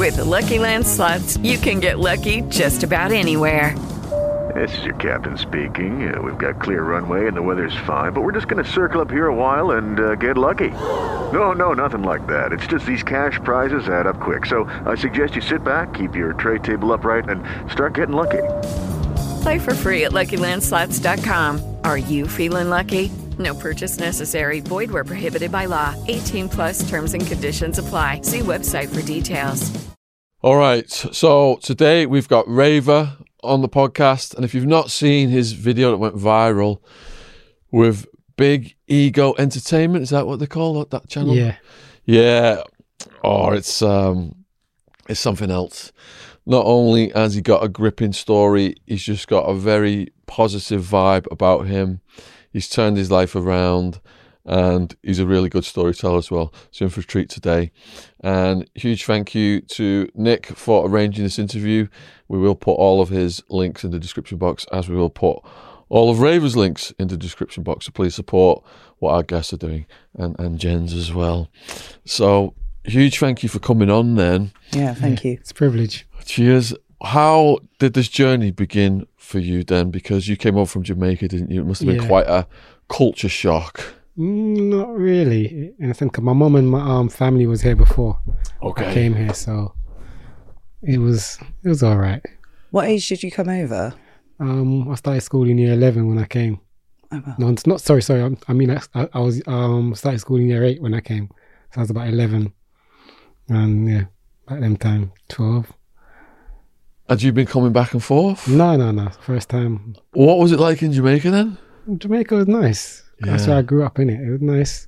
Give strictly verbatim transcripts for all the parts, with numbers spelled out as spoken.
With the Lucky Land Slots, you can get lucky just about anywhere. This is your captain speaking. Uh, we've got clear runway and the weather's fine, but we're just going to circle up here a while and uh, get lucky. No, no, nothing like that. It's just these cash prizes add up quick. So I suggest you sit back, keep your tray table upright, and start getting lucky. Play for free at Lucky Land Slots dot com. Are you feeling lucky? No purchase necessary. Void where prohibited by law. eighteen plus terms and conditions apply. See website for details. All right. So today we've got Raver on the podcast. And if you've not seen his video that went viral with Big Ego Entertainment, is that what they call it, that channel? Yeah. Yeah. Oh, it's, um, it's something else. Not only has he got a gripping story, he's just got a very positive vibe about him. He's turned his life around and he's a really good storyteller as well. So in for a treat today. And huge thank you to Nick for arranging this interview. We will put all of his links in the description box, as we will put all of Raver's links in the description box. So please support what our guests are doing, and, and Jen's as well. So huge thank you for coming on then. Yeah, thank Yeah, you. It's a privilege. Cheers. How did this journey begin for you then? Because you came over from Jamaica, didn't you? It must have been Yeah. quite a culture shock. Mm, Not really. In a sense, 'cause my mum and my um, family was here before Okay. I came here, so it was it was all right. What age did you come over? Um, I started school in year eleven when I came. Oh, wow. No, it's not. Sorry, sorry. I, I mean, I, I was um started school in year eight when I came, so I was about eleven, and yeah, at them time twelve. Had you been coming back and forth? No, no, no. First time. What was it like in Jamaica then? Jamaica was nice. That's Yeah. where I grew up in it. It was nice.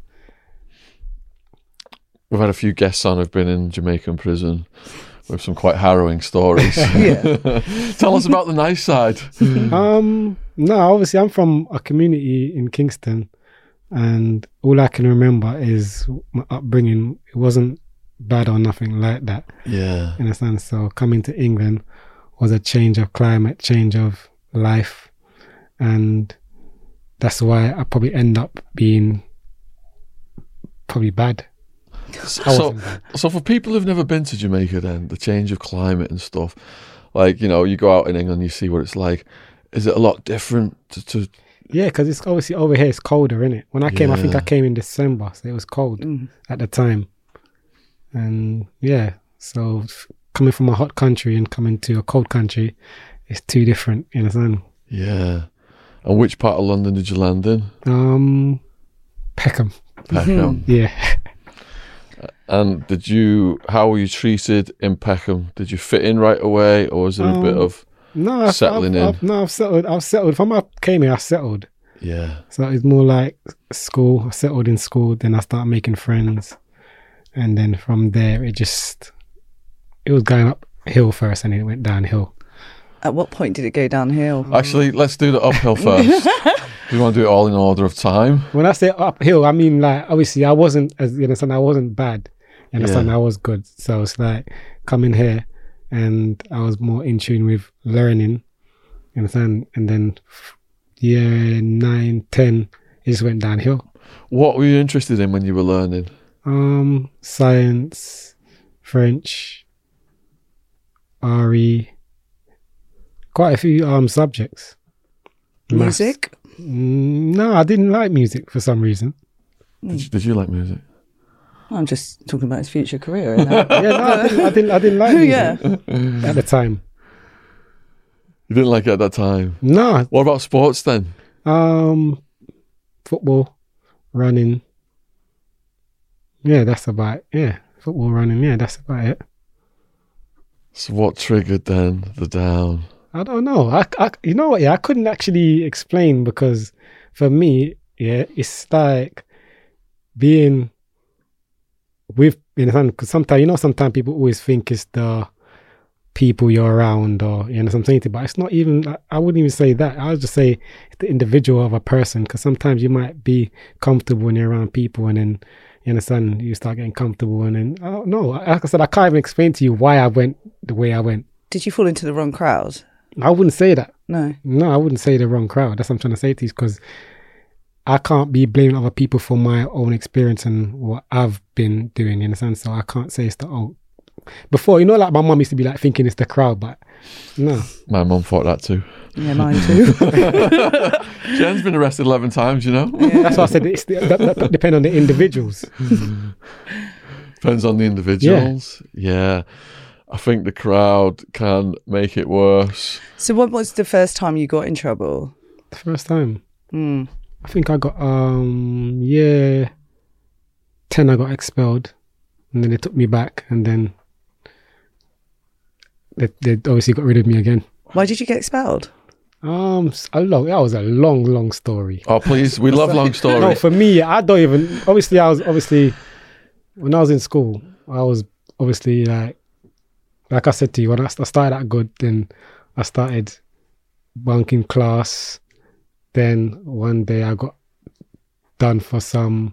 We've had a few guests on who've been in Jamaican prison with some quite harrowing stories. Tell us about the nice side. Um, no, obviously I'm from a community in Kingston, and all I can remember is my upbringing. It wasn't bad or nothing like that, Yeah. in a sense. So coming to England was a change of climate, change of life, and that's why I probably end up being probably bad. I So, wasn't bad. so for people who've never been to Jamaica then, the change of climate and stuff, like, you know, you go out in England, you see what it's like. Is it a lot different to... to Yeah, because it's obviously over here it's colder, isn't it? When I came, I think Yeah. I came in December, so it was cold Mm. at the time. And yeah, so f- coming from a hot country and coming to a cold country, it's two different, you know. yeah. And which part of London did you land in? Um, Peckham, Peckham. yeah. And did you, how were you treated in Peckham? Did you fit in right away, or was there a bit Um, of, No, I've, Settling I've, in. I've, no, I've settled. I've settled. From I came here, I settled. yeah, So it's more like school. I settled in school, then I started making friends, and then from there it just it was going uphill first, and then it went downhill. At what point did it go downhill? actually, let's do the uphill first. Do you want to do it all in order of time? When I say uphill, I mean like obviously I wasn't as you understand. I wasn't bad. You understand? Yeah. I was good. So it's like coming here, and I was more in tune with learning. You understand? And then year nine, ten, it just went downhill. What were you interested in when you were learning? Um, science, French, R E, quite a few um subjects. Maths. Music? Mm, no, I didn't like music for some reason. Did you, did you like music? I'm just talking about his future career. And that. Yeah, no, I didn't. I didn't, I didn't like music Yeah. at the time. You didn't like it at that time. No, What about sports then? um, football, running. Yeah, that's about it. Yeah, football, running. Yeah, that's about it. So what triggered then the down? I don't know. I, I, you know what? Yeah, I couldn't actually explain because for me, yeah, it's like being with, you know, because sometimes, you know, sometimes people always think it's the people you're around or, you know, something, but it's not even, I, I wouldn't even say that. I would just say it's the individual of a person, because sometimes you might be comfortable when you're around people and then, you understand, you start getting comfortable and then, I don't know. Like I said, I can't even explain to you why I went the way I went. Did you fall into the wrong crowd? I wouldn't say that. No. No, I wouldn't say the wrong crowd. That's what I'm trying to say to you, because I can't be blaming other people for my own experience and what I've been doing, you understand? So I can't say it's the, oh, before, you know, like my mum used to be like thinking it's the crowd, but no. My mum thought that too. Yeah, mine too. Jen's been arrested eleven times, you know? That's why I said it's the, that, that, that depend on the individuals. Depends on the individuals. Yeah. yeah. I think the crowd can make it worse. So when was the first time you got in trouble? The first time? Mm. I think I got, um, yeah, ten I got expelled. And then they took me back, and then they, they obviously got rid of me again. Why did you get expelled? Um, a long, that was a long, long story. Oh, please. We love long stories. No, for me, I don't even, obviously, I was, obviously, when I was in school, I was obviously like, like I said to you, when I started out good, then I started bunking class. Then one day I got done for some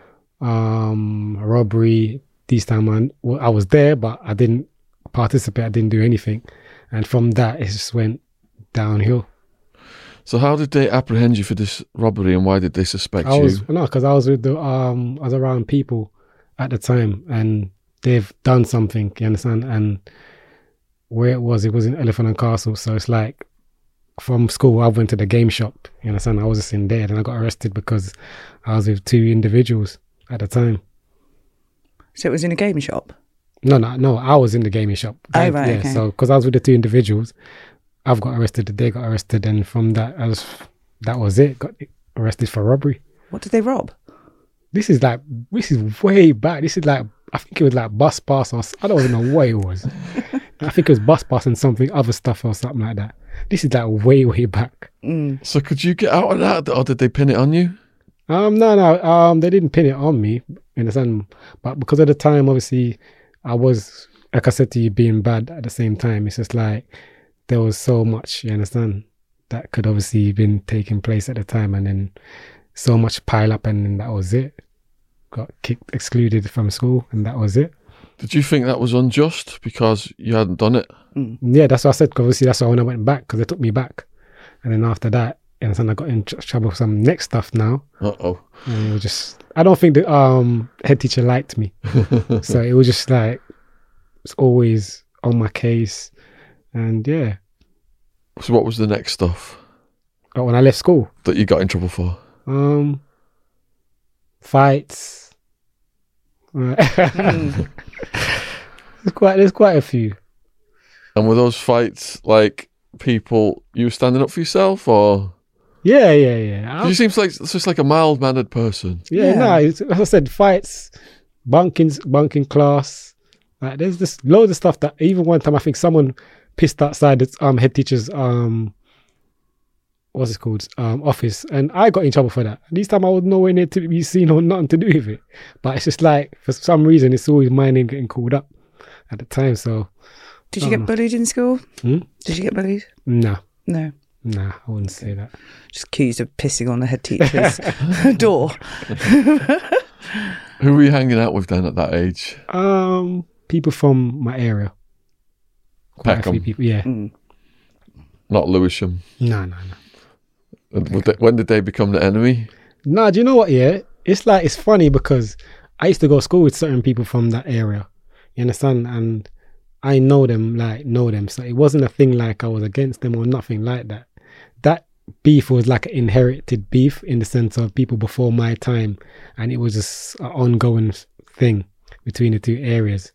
um, robbery. This time I, well, I was there, but I didn't participate. I didn't do anything. And from that, it just went downhill. So how did they apprehend you for this robbery, and why did they suspect I was, you? No, because I was with the, um, I was around people at the time, and they've done something, you understand? And where it was, it was in Elephant and Castle. So it's like, from school, I went to the game shop, you understand? I was just in there, and I got arrested because I was with two individuals at the time. So it was in a game shop? No, no, no, I was in the gaming shop. Oh, I, right, yeah, okay. So, because I was with the two individuals, I've got arrested, they got arrested, and from that, I was, that was it, got arrested for robbery. What did they rob? This is like, this is way back. This is like, I think it was like bus pass, or I don't even know what it was. I think it was bus pass and something, other stuff or something like that. This is like way, way back. Mm. So could you get out of that, or did they pin it on you? Um, no, no, um, they didn't pin it on me, in the sun, but because of the time, obviously, I was, like I said to you, being bad at the same time. It's just like there was so much, you understand, that could obviously been taking place at the time, and then so much pile up, and then that was it. Got kicked, excluded from school, and that was it. Did you think that was unjust because you hadn't done it? Mm. Yeah, that's what I said. 'Cause obviously, that's why when I went back, because they took me back, and then after that, you understand, I got in tr- trouble with some next stuff now. Uh oh. And it was just, I don't think the um head teacher liked me. So it was just like, it's always on my case. And yeah. So what was the next stuff But when I left school, that you got in trouble for? um, fights. Uh, Mm. there's quite, there's quite a few. And were those fights like people you were standing up for yourself, or? Yeah, yeah, yeah. 'Cause you seem like just like a mild mannered person. Yeah, Yeah. no, it's, as I said, fights, bunking, bunking class. Like, there's just loads of stuff that even one time I think someone pissed outside the um, head teacher's um, what's it called, um, office, and I got in trouble for that. This time I was nowhere near to be seen or nothing to do with it. But it's just like, for some reason, it's always my name getting called up at the time. So, Did you get Um, bullied in school? Hmm? Did you get bullied? nah, No. nah, I wouldn't say that. Just accused of pissing on the head teacher's door. Who were you hanging out with then at that age? Um, people from my area. Quite a few Peckham. people, yeah. Mm. Not Lewisham. No, no, no. And would they- when did they become the enemy? No, do you know what? Yeah, it's like, it's funny because I used to go to school with certain people from that area. You understand? And I know them, like know them. So it wasn't a thing like I was against them or nothing like that. That beef was like an inherited beef in the sense of people before my time, and it was just an ongoing thing between the two areas.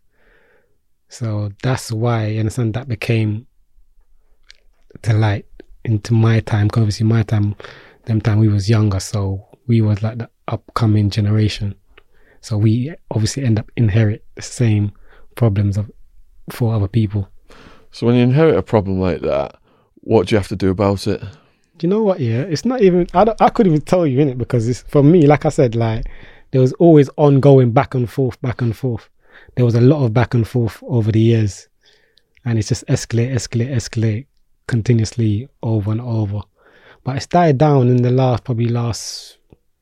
So that's why, you understand, that became to light into my time. 'Cause obviously my time, them time we was younger, so we was like the upcoming generation. So we obviously end up inherit the same problems of for other people. So when you inherit a problem like that, what do you have to do about it? Do you know what? Yeah, it's not even. I don't, I couldn't even tell you in it because it's for me. Like I said, like there was always ongoing back and forth, back and forth. There was a lot of back and forth over the years, and it's just escalate, escalate, escalate continuously over and over. But it's died down in the last, probably last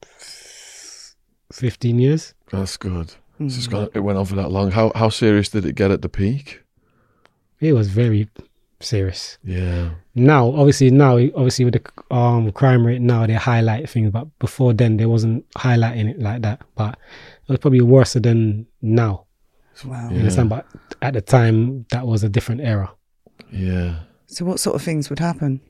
fifteen years. That's good. Mm. It's just gone, it went on for that long. How how serious did it get at the peak? It was very serious. Yeah. Now, obviously, now, obviously with the um crime rate now, they highlight things, but before then, they wasn't highlighting it like that. But it was probably worse than now. Wow. You Yeah. understand? But at the time, that was a different era. Yeah. So what sort of things would happen?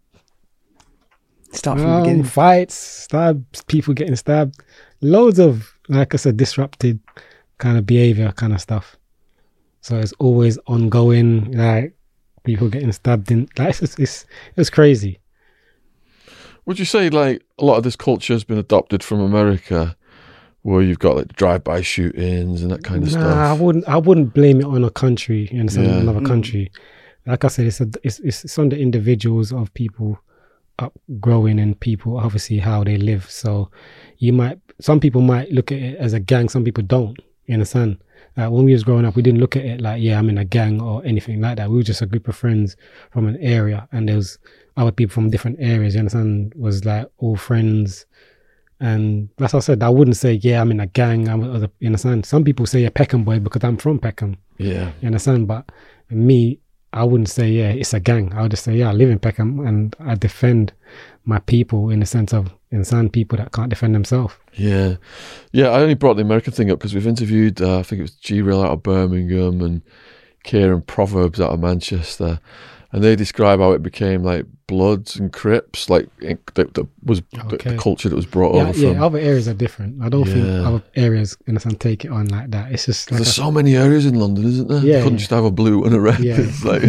Start from the Um, beginning. fights, stabs, people getting stabbed, loads of, like I said, disrupted kind of behavior, kind of stuff. So it's always ongoing, like people getting stabbed in. Like it's, it's, it's, it's crazy. Would you say like a lot of this culture has been adopted from America, where you've got like drive-by shootings and that kind of nah, stuff? I wouldn't. I wouldn't blame it on a country. You understand? Yeah. Another Mm. country. Like I said, it's, a, it's it's it's on the individuals of people up growing and people obviously how they live. So you might, some people might look at it as a gang. Some people don't. You understand? Uh, when we was growing up, we didn't look at it like, yeah, I'm in a gang or anything like that. We were just a group of friends from an area, and there was other people from different areas. You understand? Was like all friends. And that's what I said. I wouldn't say, yeah, I'm in a gang. I'm a, you understand? Some people say a Peckham boy because I'm from Peckham. Yeah. You understand? But me, I wouldn't say, yeah, it's a gang. I would just say, yeah, I live in Peckham and I defend my people in the sense of insane people that can't defend themselves. Yeah. Yeah, I only brought the American thing up because we've interviewed, uh, I think it was G-Real out of Birmingham and Kieran Proverbs out of Manchester. And they describe how it became like Bloods and Crips, like it, that, that was the, Okay. the culture that was brought Yeah, over from. yeah, other areas are different. I don't think Yeah. other areas in the sense take it on like that. It's just like There's a- so many areas in London, isn't there? Yeah, You couldn't yeah. just have a blue and a red. Yeah. It's like,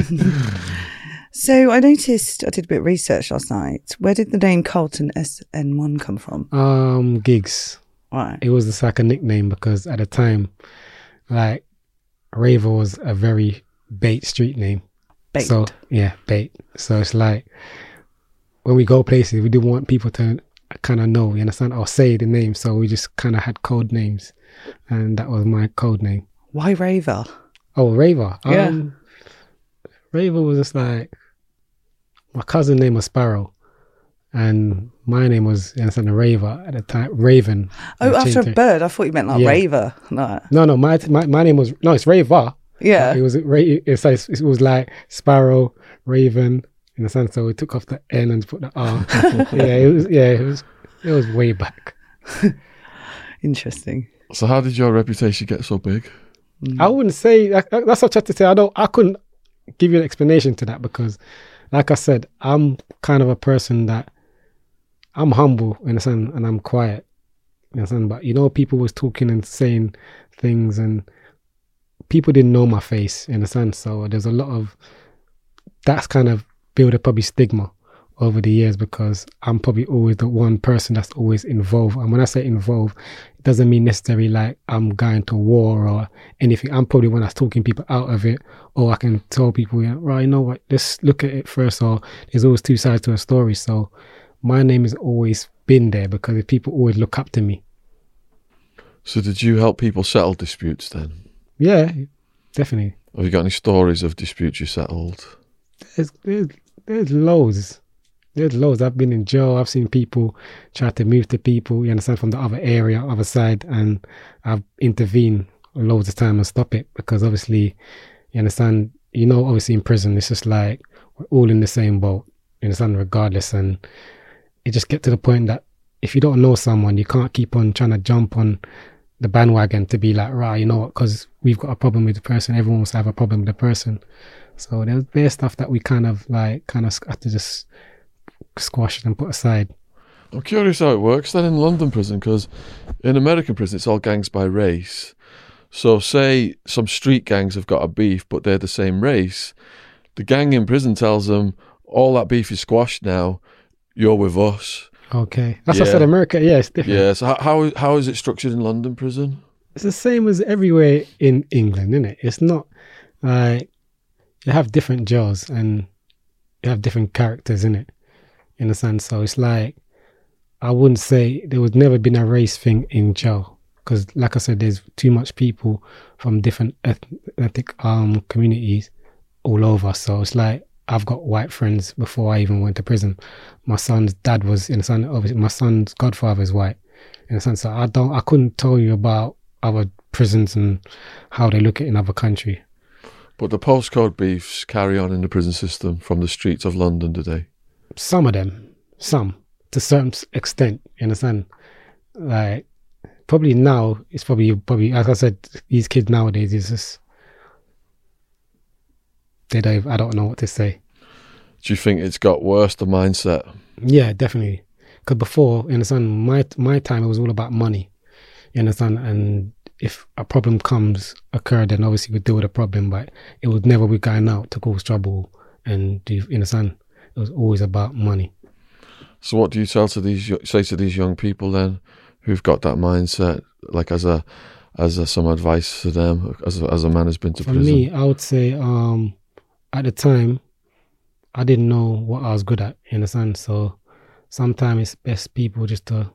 So I noticed, I did a bit of research last night. Where did the name Carlton S N one come from? um gigs. Right. It was just like a nickname because at the time, like Raver was a very bait street name. Bait. So yeah, bait. So it's like when we go places, we didn't want people to kind of know, you understand, or say the name. So we just kind of had code names, and that was my code name. Why Raver? Oh, Raver. Yeah. Um, Raver was just like my cousin name was Sparrow, and my name was, you understand, Raver at the time. Raven. Oh, I after changed a it. bird. I thought you meant like Yeah. Raver. No. No, no, my my my name was no, it's Raver. Yeah. It was Ra- it's like, it was like Sparrow, Raven, in the sense. So we took off the N and put the R. yeah, it was yeah, it was it was way back. Interesting. so how did your reputation get so big? I wouldn't say that, that- that's what I had to say. I don't. I couldn't give you an explanation to that because, like I said, I'm kind of a person that I'm humble in a sense and I'm quiet in a sense. But you know, people was talking and saying things, and people didn't know my face in a sense. So there's a lot of that's kind of built up probably stigma over the years because I'm probably always the one person that's always involved. And when I say involved, it doesn't mean necessarily like I'm going to war or anything. I'm probably one that's talking people out of it, or I can tell people, yeah, right, you know what, let's look at it first. Or there's always two sides to a story. So my name has always been there because people always look up to me. So did you help people settle disputes then? Yeah, definitely. Have you got any stories of disputes you settled? There's, there's, there's loads. There's loads. I've been in jail. I've seen people try to move to people, you understand, from the other area, other side, and I've intervened loads of time and stop it because obviously, you understand, you know, obviously in prison, it's just like we're all in the same boat, you understand, regardless. And it just get to the point that if you don't know someone, you can't keep on trying to jump on the bandwagon to be like, right, you know what, because we've got a problem with the person, everyone wants to have a problem with the person. So there's there's stuff that we kind of like kind of have to just squash and put aside. I'm curious how it works then in London prison, because in American prison it's all gangs by race. So say some street gangs have got a beef but they're the same race, the gang in prison tells them all that beef is squashed now, you're with us. Okay, that's what I Yeah. said. America, yeah, it's different. Yeah, so how, how how is it structured in London prison? It's the same as everywhere in England, isn't it? It's not like you have different jails and you have different characters in it, in a sense. So it's like I wouldn't say there was never been a race thing in jail because, like I said, there's too much people from different eth- ethnic um communities all over. So it's like I've got white friends before I even went to prison. My son's dad was in a sense, obviously my son's godfather is white, in a sense. So I don't, I couldn't tell you about other prisons and how they look at it in other country. But the postcode beefs carry on in the prison system from the streets of London today. Some of them, some to a certain extent, you understand? Like probably now it's probably probably as I said, these kids nowadays is just they don't. I don't know what to say. Do you think it's got worse, the mindset? Yeah, definitely. Because before, you understand, my my time it was all about money. You understand, and if a problem comes occurred, then obviously we deal with a problem. But it was never we going out to cause trouble and do. You understand, it was always about money. So what do you tell to these say to these young people then, who've got that mindset? Like as a as a, some advice to them, as a, as a man who's been to For prison. For me, I would say um, at the time, I didn't know what I was good at. You understand, so sometimes it's best people just to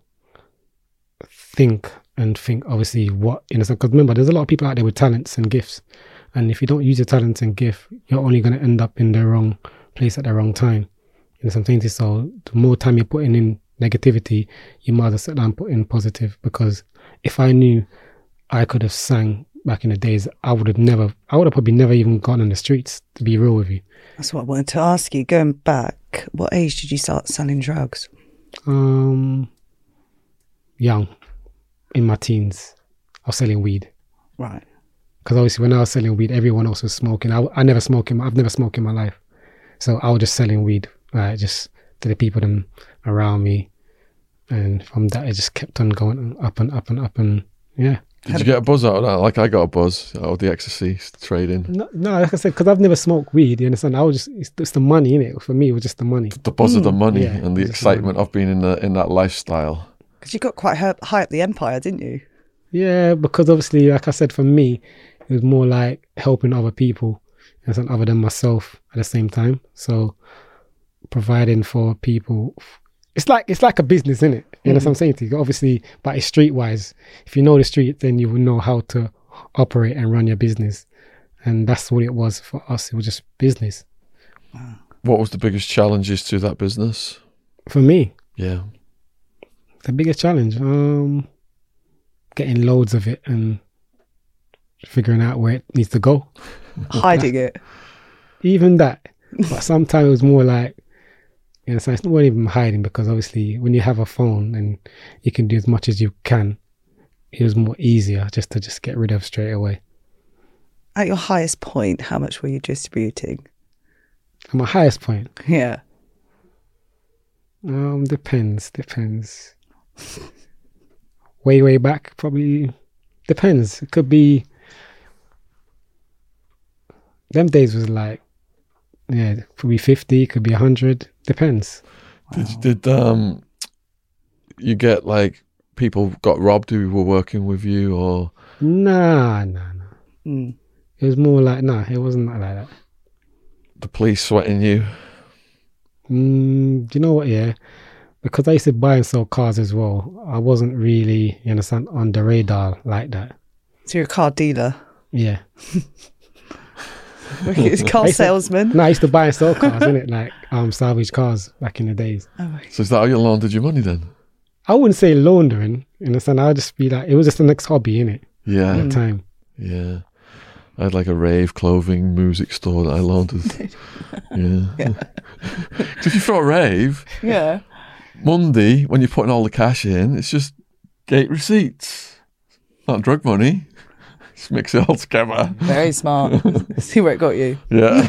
think and think obviously what, you know, because remember there's a lot of people out there with talents and gifts, and if you don't use your talents and gift, you're only going to end up in the wrong place at the wrong time. You know, something to so the more time you're putting in negativity, you might as well sit down and put in positive, because if I knew I could have sang back in the days, I would have never I would have probably never even gone on the streets, to be real with you. That's what I wanted to ask you. Going back, what age did you start selling drugs? Um young. In my teens, I was selling weed. Right. Because obviously when I was selling weed, everyone else was smoking. I, I never smoked in my, I've never smoked in my life. So I was just selling weed, right, just to the people them around me. And from that, it just kept on going up and up and up. And yeah. Did you get a buzz out of that? Like I got a buzz out of the ecstasy trading. No, no like I said, because I've never smoked weed, you understand? I was just, it's, it's the money, innit? For me, it was just the money. The buzz mm. of the money yeah, and the excitement of being in the in that lifestyle. Because you got quite high up the empire, didn't you? Yeah, because obviously, like I said, for me, it was more like helping other people, and some other than myself at the same time. So providing for people, it's like it's like a business, isn't it? You know mm-hmm. what I'm saying to you? Obviously, but it's streetwise. If you know the street, then you will know how to operate and run your business, and that's what it was for us. It was just business. Wow. What was the biggest challenges to that business? For me, yeah. The biggest challenge, um, getting loads of it and figuring out where it needs to go. Hiding it. Even that. But sometimes it was more like, you know, so it's not even hiding, because obviously when you have a phone and you can do as much as you can, it was more easier just to just get rid of straight away. At your highest point, how much were you distributing? At my highest point? Yeah. Um, depends, depends. way, way back, probably depends. It could be, them days was like, yeah, it could be fifty, could be one hundred, depends. Wow. Did, did um, you get like, people got robbed who were working with you, or? Nah, nah, nah. Mm. It was more like, nah, it wasn't like that. The police sweating you? Mm, do you know what, yeah? Because I used to buy and sell cars as well, I wasn't really, you understand, on the radar like that. So you're a car dealer? Yeah. It's car salesman? No, I used to buy and sell cars, innit? Like um, salvage cars back in the days. Oh, so is that how you laundered your money then? I wouldn't say laundering, you understand? I would just be like, it was just the next hobby, innit? Yeah. At the time. Yeah. I had like a rave clothing music store that I laundered. yeah. yeah. If you throw a rave, yeah. Monday, when you're putting all the cash in, it's just gate receipts. Not drug money. Just mix it all together. Very smart. See where it got you. Yeah.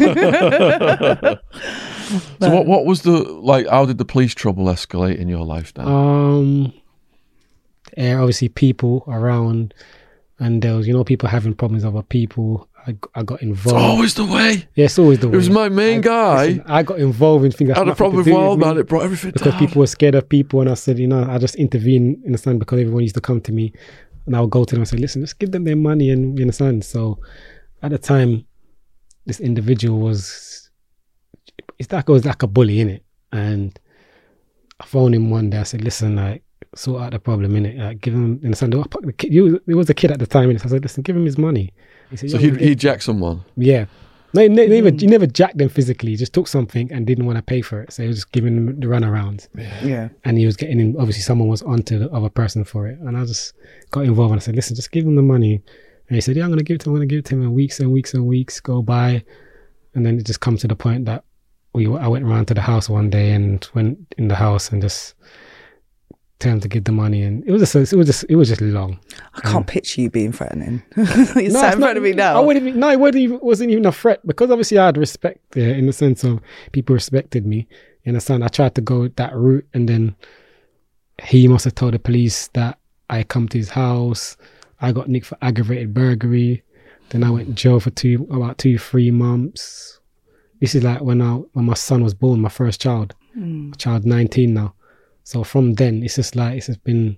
So what what was the, like, how did the police trouble escalate in your life then? Um, yeah, obviously people around, and there was, you know, people having problems with other people. I, I got involved. It's always the way. Yeah, it's always the way. It was my main I, guy. Listen, I got involved in things that I had a problem with Wild Man. It brought everything because down. people were scared of people, and I said, you know, I just intervene in the sun, because everyone used to come to me, and I would go to them and say, listen, just give them their money, and you understand. So at the time, this individual was, it's like, it was like a bully, innit? And I phoned him one day. I said, listen, like, sort out the problem, innit? Like, give him, you understand? The kid, he was a kid at the time, innit? So I said, listen, give him his money. He said, so yeah, he he jacked someone? Yeah. No, he never, he never jacked them physically. He just took something and didn't want to pay for it. So he was just giving them the runarounds. Yeah. yeah. And he was getting in, obviously someone was onto the other person for it. And I just got involved and I said, listen, just give him the money. And he said, yeah, I'm going to give it to him. I'm going to give it to him. And weeks and weeks and weeks go by. And then it just comes to the point that we, I went around to the house one day and went in the house and just tell him to give the money, and it was just it was just it was just long. I can't Um, picture you being threatening. You're No, sat it's in not- front of me now. I wouldn't even, no, it wasn't even, wasn't even a threat, because obviously I had respect there, in the sense of people respected me. You understand? I tried to go that route, and then he must have told the police that I come to his house. I got nicked for aggravated burglary. Then I went to jail for two about two three months. This is like when I when my son was born, my first child. Mm. Child nineteen now. So from then, it's just like it's just been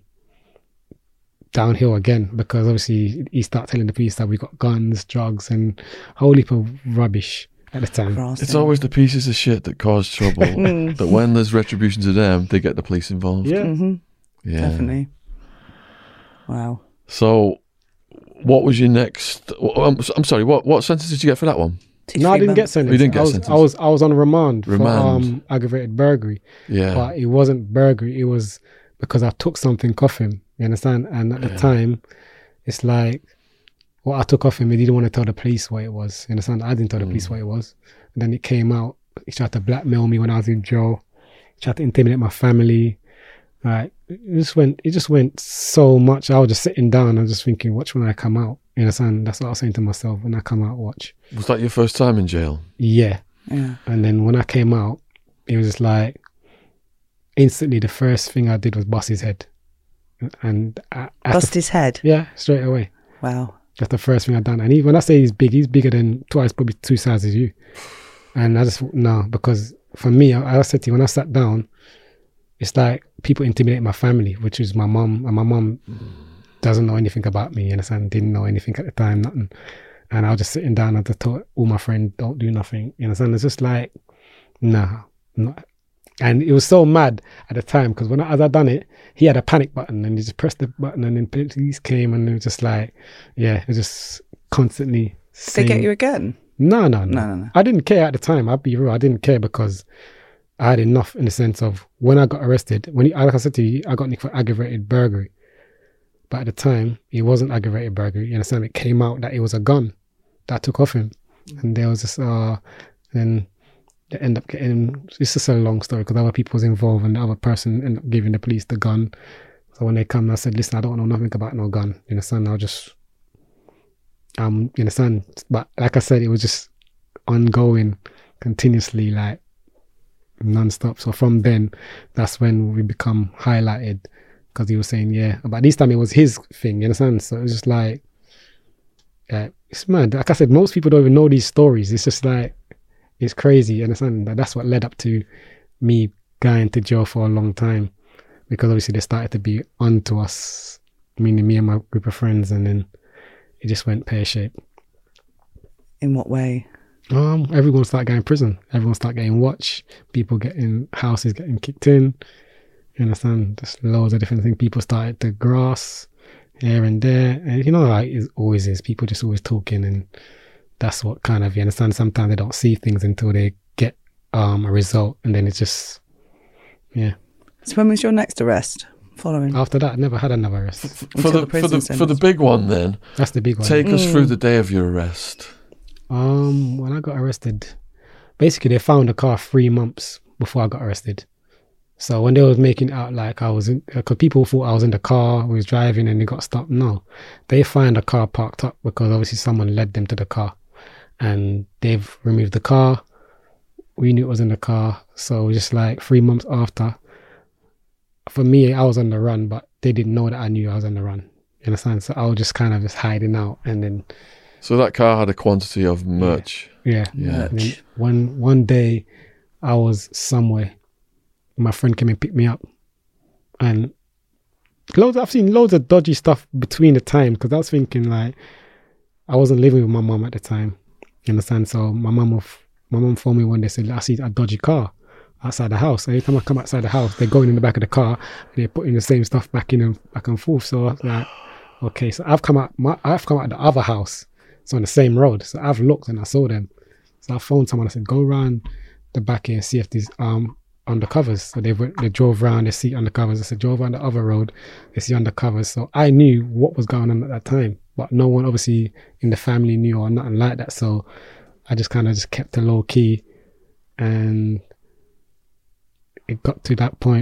downhill again, because obviously he started telling the police that we got guns, drugs, and a whole heap of rubbish at the time. Grassing. It's always the pieces of shit that cause trouble. That when there's retribution to them, they get the police involved. Yeah. Mhm, Yeah. definitely. Wow. So, what was your next? I'm, I'm sorry. What what sentence did you get for that one? Two, No, I three didn't get months. sentenced. You didn't get I was, sentenced. I was I was on remand, Remand. for um, aggravated burglary, Yeah. but it wasn't burglary. It was because I took something off him. You understand? And at the Yeah. time, it's like what I took off him. He didn't want to tell the police what it was. You understand? I didn't tell the police Mm. what it was. And then it came out. He tried to blackmail me when I was in jail. He tried to intimidate my family. Like it just went. It just went so much. I was just sitting down. I was just thinking, watch when I come out. You understand? That's what I was saying to myself when I come out. Watch. Was that your first time in jail? Yeah. Yeah. And then when I came out, it was just like instantly the first thing I did was bust his head. And I, after- Bust his head. yeah, straight away. Wow. That's the first thing I done. And he, when I say he's big, he's bigger than twice, probably two sizes you. And I just no, because for me, I, I said to you when I sat down, it's like people intimidate my family, which is my mum, and my mum doesn't know anything about me. You understand? Didn't know anything at the time, nothing. And I was just sitting down and I told all my friends, don't do nothing. You understand? It's just like, nah, not. And it was so mad at the time because when I, as I done it, he had a panic button and he just pressed the button and then police came and it was just like, yeah, it was just constantly. Did they saying, get you again? No, no, no, No, no, no. I didn't care at the time. I'll be real. I didn't care because I had enough in the sense of when I got arrested, when he, like I said to you, I got nicked for aggravated burglary. But at the time, it wasn't aggravated burglary. You understand? It came out that it was a gun that I took off him. And there was this, uh, then they end up getting, it's just a long story because other people was involved and the other person ended up giving the police the gun. So when they come, I said, listen, I don't know nothing about no gun. You understand? I'll just, um, you understand? But like I said, it was just ongoing, continuously, like non-stop. So from then, that's when we become highlighted because he was saying, yeah. But this time it was his thing, you understand? So it was just like, yeah, it's mad. Like I said, most people don't even know these stories. It's just like, it's crazy, you understand? That that's what led up to me going to jail for a long time because obviously they started to be onto us, meaning me and my group of friends, and then it just went pear-shaped. In what way? Um, everyone started going to prison. Everyone started getting watched. People getting houses getting kicked in. You understand? Just loads of different things. People started to grass here and there. And you know, like it always is. People just always talking, and that's what kind of, you understand, sometimes they don't see things until they get um a result, and then it's just, yeah. So when was your next arrest? Following? After that, I never had another arrest. For Until the, the for prison the for the sentence. big one, then That's the big one. take us through the day of your arrest. Um, when I got arrested, basically they found the car three months before I got arrested. So when they was making it out like I was in, because people thought I was in the car, we was driving and they got stopped. No, they find the car parked up because obviously someone led them to the car, and they've removed the car. We knew it was in the car, so just like three months after. For me, I was on the run, but they didn't know that I knew I was on the run. You understand? So I was just kind of just hiding out, and then. So that car had a quantity of merch. Yeah. Yeah. And then one one day I was somewhere. My friend came and picked me up. And loads I've seen loads of dodgy stuff between the time because I was thinking like I wasn't living with my mum at the time. You understand? So my mum my mum phoned me one day and said, I see a dodgy car outside the house. Every time I come outside the house, they're going in the back of the car and they're putting the same stuff back in and back and forth. So I was like, okay, so I've come out my I've come out the other house. It's on the same road. So I've looked and I saw them. So I phoned someone. I said, go around the back here and see if there's um undercovers. So they went, they drove around, they see undercovers. I said, drove around the other road, they see undercovers. So I knew what was going on at that time, but no one obviously in the family knew or nothing like that. So I just kind of just kept it low key, and it got to that point like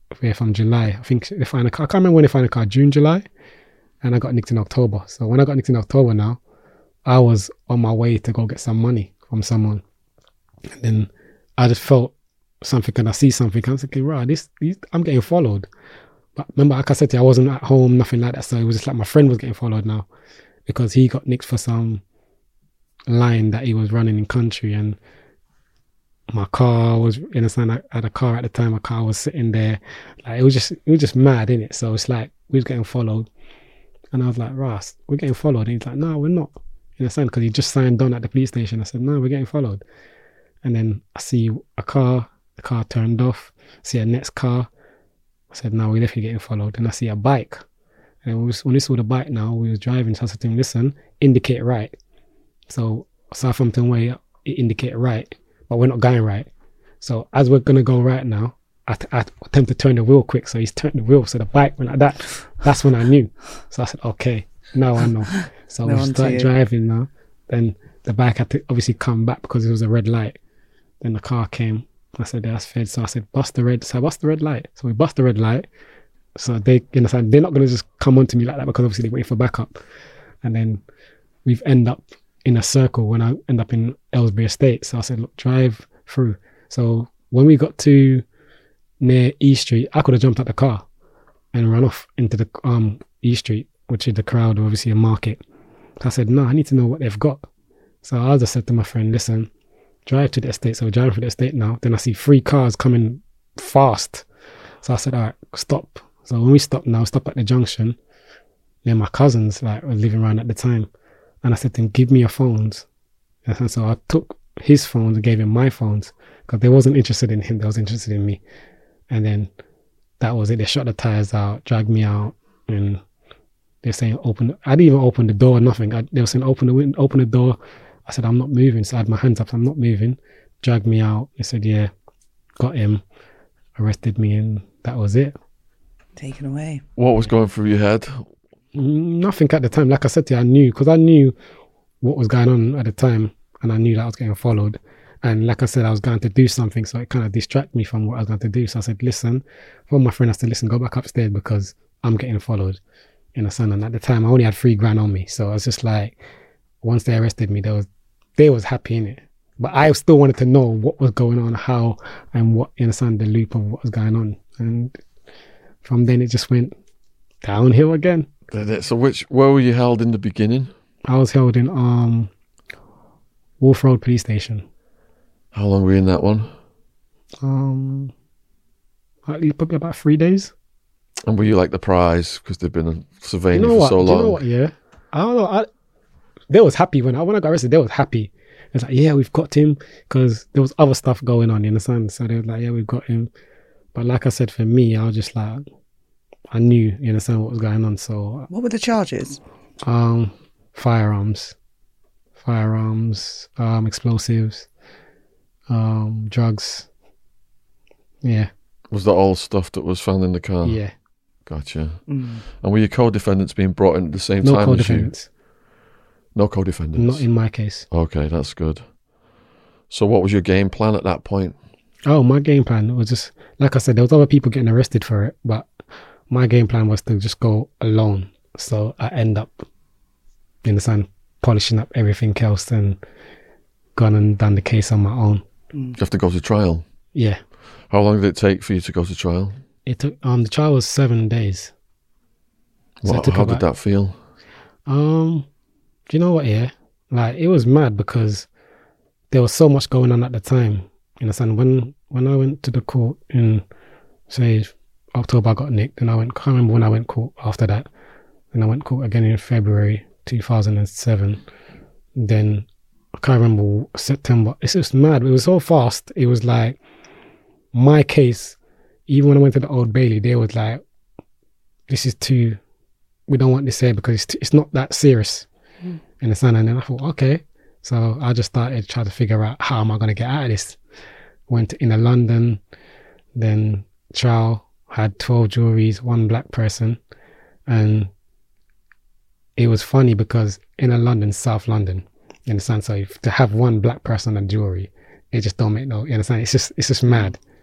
yeah, from July. I think they find a car. I can't remember when they find a car. June, July, and I got nicked in October. So when I got nicked in October, now I was on my way to go get some money from someone, and then I just felt something, and I see something. I'm thinking, right, this, this I'm getting followed. But remember, like I said to you, I wasn't at home, nothing like that. So it was just like my friend was getting followed now because he got nicked for some line that he was running in country, and my car was in a sign. I had a car at the time. My car was sitting there. Like it was just, it was just mad, innit? So it's like we was getting followed, and I was like, Ross, we're getting followed. And he's like, no, we're not. In a sign, because he just signed on at the police station. I said, no, we're getting followed. And then I see a car. The car turned off. See a next car. I said, no, we're definitely getting followed. And I see a bike. And we was, when we saw the bike now, we was driving. So I said to him, listen, indicate right. So Southampton way, it indicate right, but we're not going right. So as we're going to go right now, I, t- I attempt to turn the wheel quick. So he's turned the wheel. So the bike went like that. That's when I knew. So I said, okay, now I know. So No we one started to you. driving now. Then the bike had to obviously come back because it was a red light. Then the car came. I said, that's fed. So I said, bust the red. So I bust the red light. So we bust the red light. So they, you know, they're not going to just come onto me like that because obviously they're waiting for backup. And then we've end up in a circle when I end up in Aylesbury Estate. So I said, look, drive through. So when we got to near E Street, I could have jumped out the car and run off into the um E Street, which is the crowd, obviously a market. So I said, no, I need to know what they've got. So I just said to my friend, listen, drive to the estate. So we're driving to the estate now. Then I see three cars coming fast. So I said, all right, stop. So when we stop now, stop at the junction. Then my cousins like were living around at the time. And I said to him, give me your phones. And so I took his phones and gave him my phones because they wasn't interested in him. They was interested in me. And then that was it. They shot the tires out, dragged me out, and they're saying, open. I didn't even open the door, nothing. I, they were saying, open the window, open the door. I said, I'm not moving. So I had my hands up. I'm not moving. Dragged me out. They said, yeah, got him, arrested me, and that was it. Taken away. What was going through your head? Nothing at the time. Like I said to you, I knew, because I knew what was going on at the time, and I knew that I was getting followed. And like I said, I was going to do something, so it kind of distracted me from what I was going to do. So I said, listen, for my friend, I said, listen, go back upstairs because I'm getting followed in the sun. And at the time, I only had three grand on me. So I was just like, once they arrested me, they was, they was happy in it. But I still wanted to know what was going on, how, and what, you understand, the loop of what was going on. And from then, it just went downhill again. So which, where were you held in the beginning? I was held in um, Wolf Road Police Station. How long were you in that one? Um, probably about three days. And were you like the prize because they've been surveying You you, know for what? so Do you long? know what? Yeah, I don't know. I, they was happy when I when I got arrested. They was happy. It's like, yeah, we've got him, because there was other stuff going on. You understand? So they were like, yeah, we've got him. But like I said, for me, I was just like, I knew, you understand, what was going on. So What were the charges? um, firearms, firearms, um, explosives, um, drugs. Yeah, Was that all stuff that was found in the car? yeah. Gotcha. Mm. And were your co-defendants being brought in at the same No time as you? co-defendants. No co-defendants? Not in my case. Okay, that's good. So what was your game plan at that point? Oh, my game plan was just, like I said, there was other people getting arrested for it, but my game plan was to just go alone. So I end up, you understand, polishing up everything else and gone and done the case on my own. You have to go to trial. Yeah. How long did it take for you to go to trial? It took, um, the trial was seven days. So What, it took how about- did that feel? Um, do you know what? Yeah, like it was mad because there was so much going on at the time. You understand? When when I went to the court in, say, October, I got nicked, and I went. Can't remember when I went court after that. And I went court again in February two thousand seven. Then I can't remember September. It's just mad. It was so fast. It was like my case. Even when I went to the Old Bailey, they was like, "This is too. We don't want this here because it's, t- it's not that serious." Mm. In the sun. And then I thought, okay. So I just started trying to figure out how am I going to get out of this. Went to inner London, then trial, had twelve juries, one black person. And it was funny because inner London, South London, you understand? So if, to have one black person on a jury, it just don't make no, you understand? It's just, it's just mad.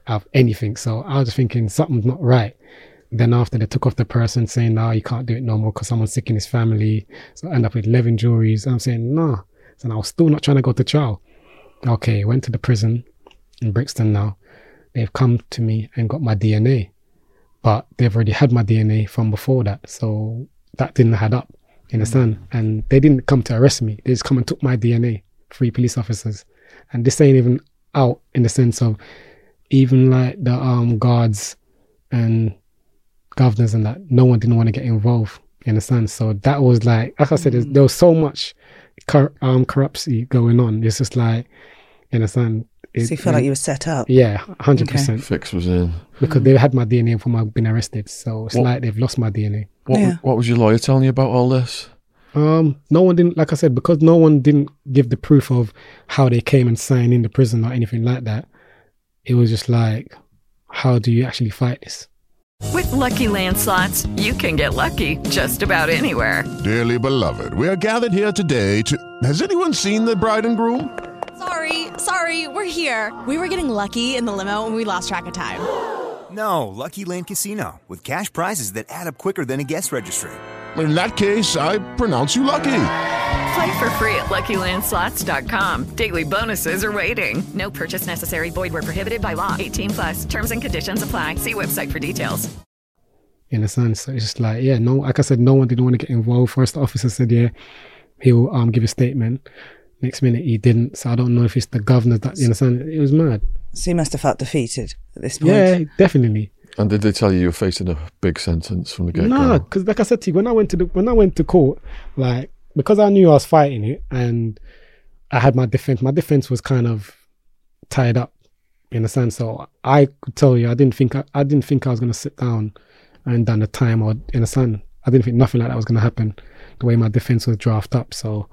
of anything. So I was just thinking something's not right. Then after they took off the person saying, no, you can't do it no more because someone's sick in his family. So I end up with eleven juries. I'm saying, no. So I was still not trying to go to trial. Okay, went to the prison in Brixton now. They've come to me and got my D N A. But they've already had my D N A from before that. So that didn't add up, you understand? Mm-hmm. And they didn't come to arrest me. They just come and took my D N A, three police officers. And this ain't even out in the sense of even like the um guards and governors and that, no one didn't want to get involved, you understand? So that was like, like I said, mm-hmm. there was so much cor- um corruption going on. It's just like, you understand? It, so you feel it, like you were set up? Yeah, one hundred percent. Okay. Fix was in. Because mm-hmm. they had my D N A from I've been arrested. So it's what, like they've lost my D N A. What, yeah. what was your lawyer telling you about all this? Um, no one didn't, like I said, because no one didn't give the proof of how they came and signed in the prison or anything like that. It was just like, how do you actually fight this? With Lucky Land Slots, you can get lucky just about anywhere. Dearly beloved, we are gathered here today to... Has anyone seen the bride and groom? Sorry, sorry, we're here. We were getting lucky in the limo and we lost track of time. No, Lucky Land Casino, with cash prizes that add up quicker than a guest registry. In that case, I pronounce you lucky. Play for free at Lucky Land Slots dot com. Daily bonuses are waiting. No purchase necessary. Void where prohibited by law. eighteen plus. Terms and conditions apply. See website for details. In a sense, so it's just like, yeah, no, like I said, no one didn't want to get involved. First, the officer said, yeah, he'll um give a statement. Next minute, he didn't. So I don't know if it's the governor that, you understand? It was mad. So you must have felt defeated at this point. Yeah, definitely. And did they tell you you were facing a big sentence from the get-go? No, because like I said to you, when I went to the, when I went to court, like, because I knew I was fighting it and I had my defense, my defense was kind of tied up, you understand? So I could tell you, I didn't think I, I didn't think I was going to sit down and done the time or, you understand? I didn't think nothing like that was going to happen the way my defense was drafted up. So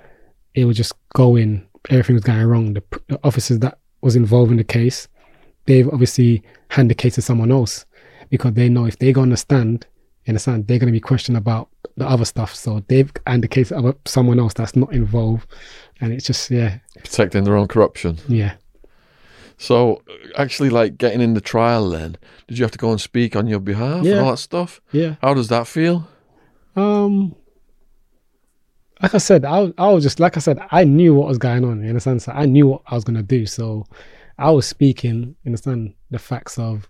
it was just going, everything was going wrong. The, the officers that was involved in the case, they've obviously handed the case to someone else because they know if they go on the stand, you understand, they're going to be questioned about the other stuff. So they've handed the case to someone else that's not involved. And it's just, yeah. Protecting their own corruption. Yeah. So actually, like getting in the trial then, did you have to go and speak on your behalf yeah. and all that stuff? Yeah. How does that feel? Um, like I said, I, I was just, like I said, I knew what was going on, you understand? So I knew what I was going to do. So I was speaking, you understand, the facts of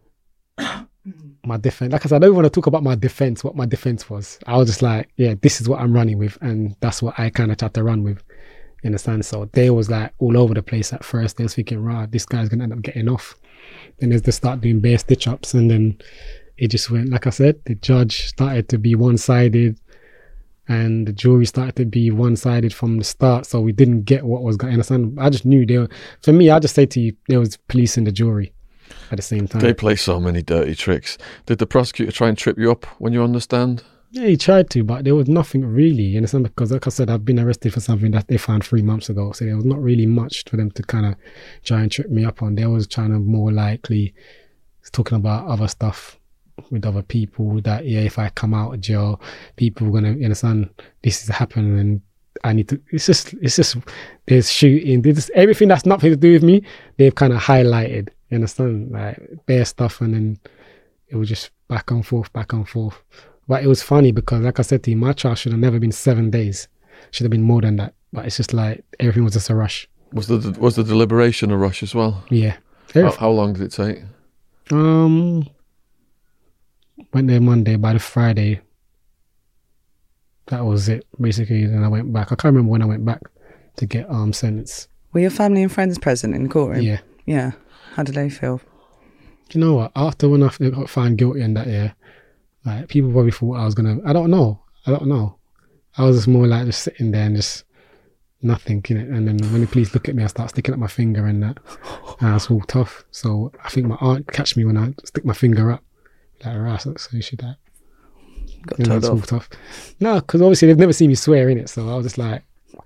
my defense. Like I said, I don't want to talk about my defense, what my defense was. I was just like, yeah, this is what I'm running with. And that's what I kind of tried to run with, you understand? So they was like all over the place at first. They was thinking, right, this guy's going to end up getting off. Then as they start doing bare stitch ups, and then it just went, like I said, the judge started to be one-sided and the jury started to be one-sided from the start. So we didn't get what was going on. I just knew they were, for me, I just say to you, there was police in the jury at the same time. They play so many dirty tricks. Did the prosecutor try and trip you up when you understand? Yeah, he tried to, but there was nothing really, you understand? Because like I said, I've been arrested for something that they found three months ago. So there was not really much for them to kind of try and trip me up on. They was trying to more likely talking about other stuff with other people that, yeah, if I come out of jail, people are going to, you understand, this is happening and I need to, it's just, it's just, there's shooting, there's just, everything that's nothing to do with me, they've kind of highlighted, you understand, like bare stuff, and then it was just back and forth, back and forth. But it was funny because, like I said to you, my trial should have never been seven days. Should have been more than that. But it's just like, everything was just a rush. Was the was the deliberation a rush as well? Yeah. How, how long did it take? Um, went there Monday. By the Friday, that was it, basically. Then I went back. I can't remember when I went back to get um sentenced. Were your family and friends present in the courtroom? Yeah. Yeah. How did they feel? You know what? After when I got found guilty in that year, like, people probably thought I was gonna, I don't know. I don't know. I was just more like just sitting there and just nothing, you know. And then when the police look at me, I start sticking up my finger and that. And I was all tough. So I think my aunt catch me when I stick my finger up. Like, right, so, so you should like, Got you know, told it's all off. tough. No, because obviously they've never seen me swear in it. So I was just like,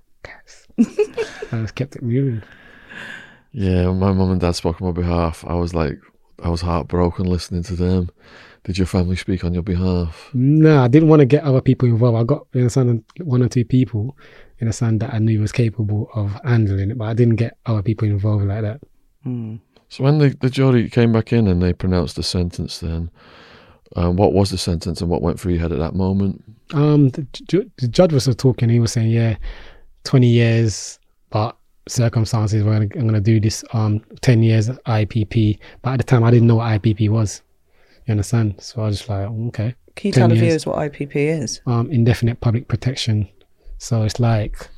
I just kept it moving. Yeah, when my mum and dad spoke on my behalf, I was like, I was heartbroken listening to them. Did your family speak on your behalf? No, I didn't want to get other people involved. I got, in a son, one or two people in a son that I knew was capable of handling it, but I didn't get other people involved like that. Mm. So when the, the jury came back in and they pronounced the sentence then, um, what was the sentence and what went through your head at that moment? Um, the, ju- the judge was still talking. He was saying, yeah, twenty years, but circumstances, we're gonna, I'm going to do this um ten years I P P. But at the time, I didn't know what I P P was. You understand? So I was just like, okay. Can you tell the viewers what I P P is? Um, indefinite public protection. So it's like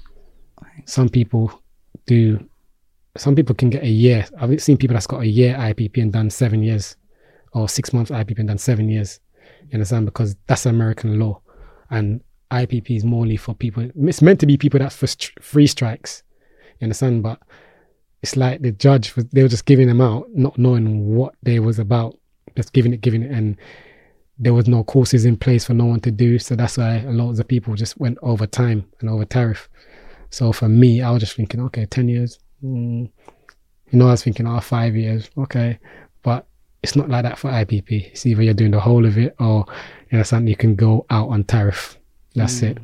some people do, some people can get a year. I've seen people that's got a year I P P and done seven years or six months I P P and done seven years. You understand? Because that's American law. And I P P is morely for people, it's meant to be people that's for st- free strikes. You understand? But it's like the judge, was, they were just giving them out, not knowing what they was about, just giving it, giving it. And there was no courses in place for no one to do. So that's why a lot of the people just went over time and over tariff. So for me, I was just thinking, okay, ten years. Mm. You know, I was thinking, oh, five years. Okay. But it's not like that for I P P. It's either you're doing the whole of it or, you know, something you can go out on tariff. That's mm. it.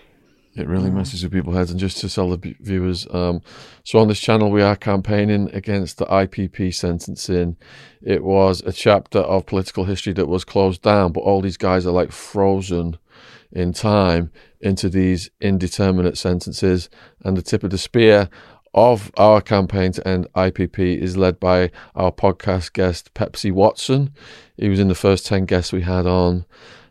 It really messes with people's heads. And just to tell the viewers, um, so on this channel we are campaigning against the I P P sentencing. It was a chapter of political history that was closed down, but all these guys are like frozen in time into these indeterminate sentences. And the tip of the spear of our campaign to end I P P is led by our podcast guest, Pepsi Watson. He was in the first ten guests we had on.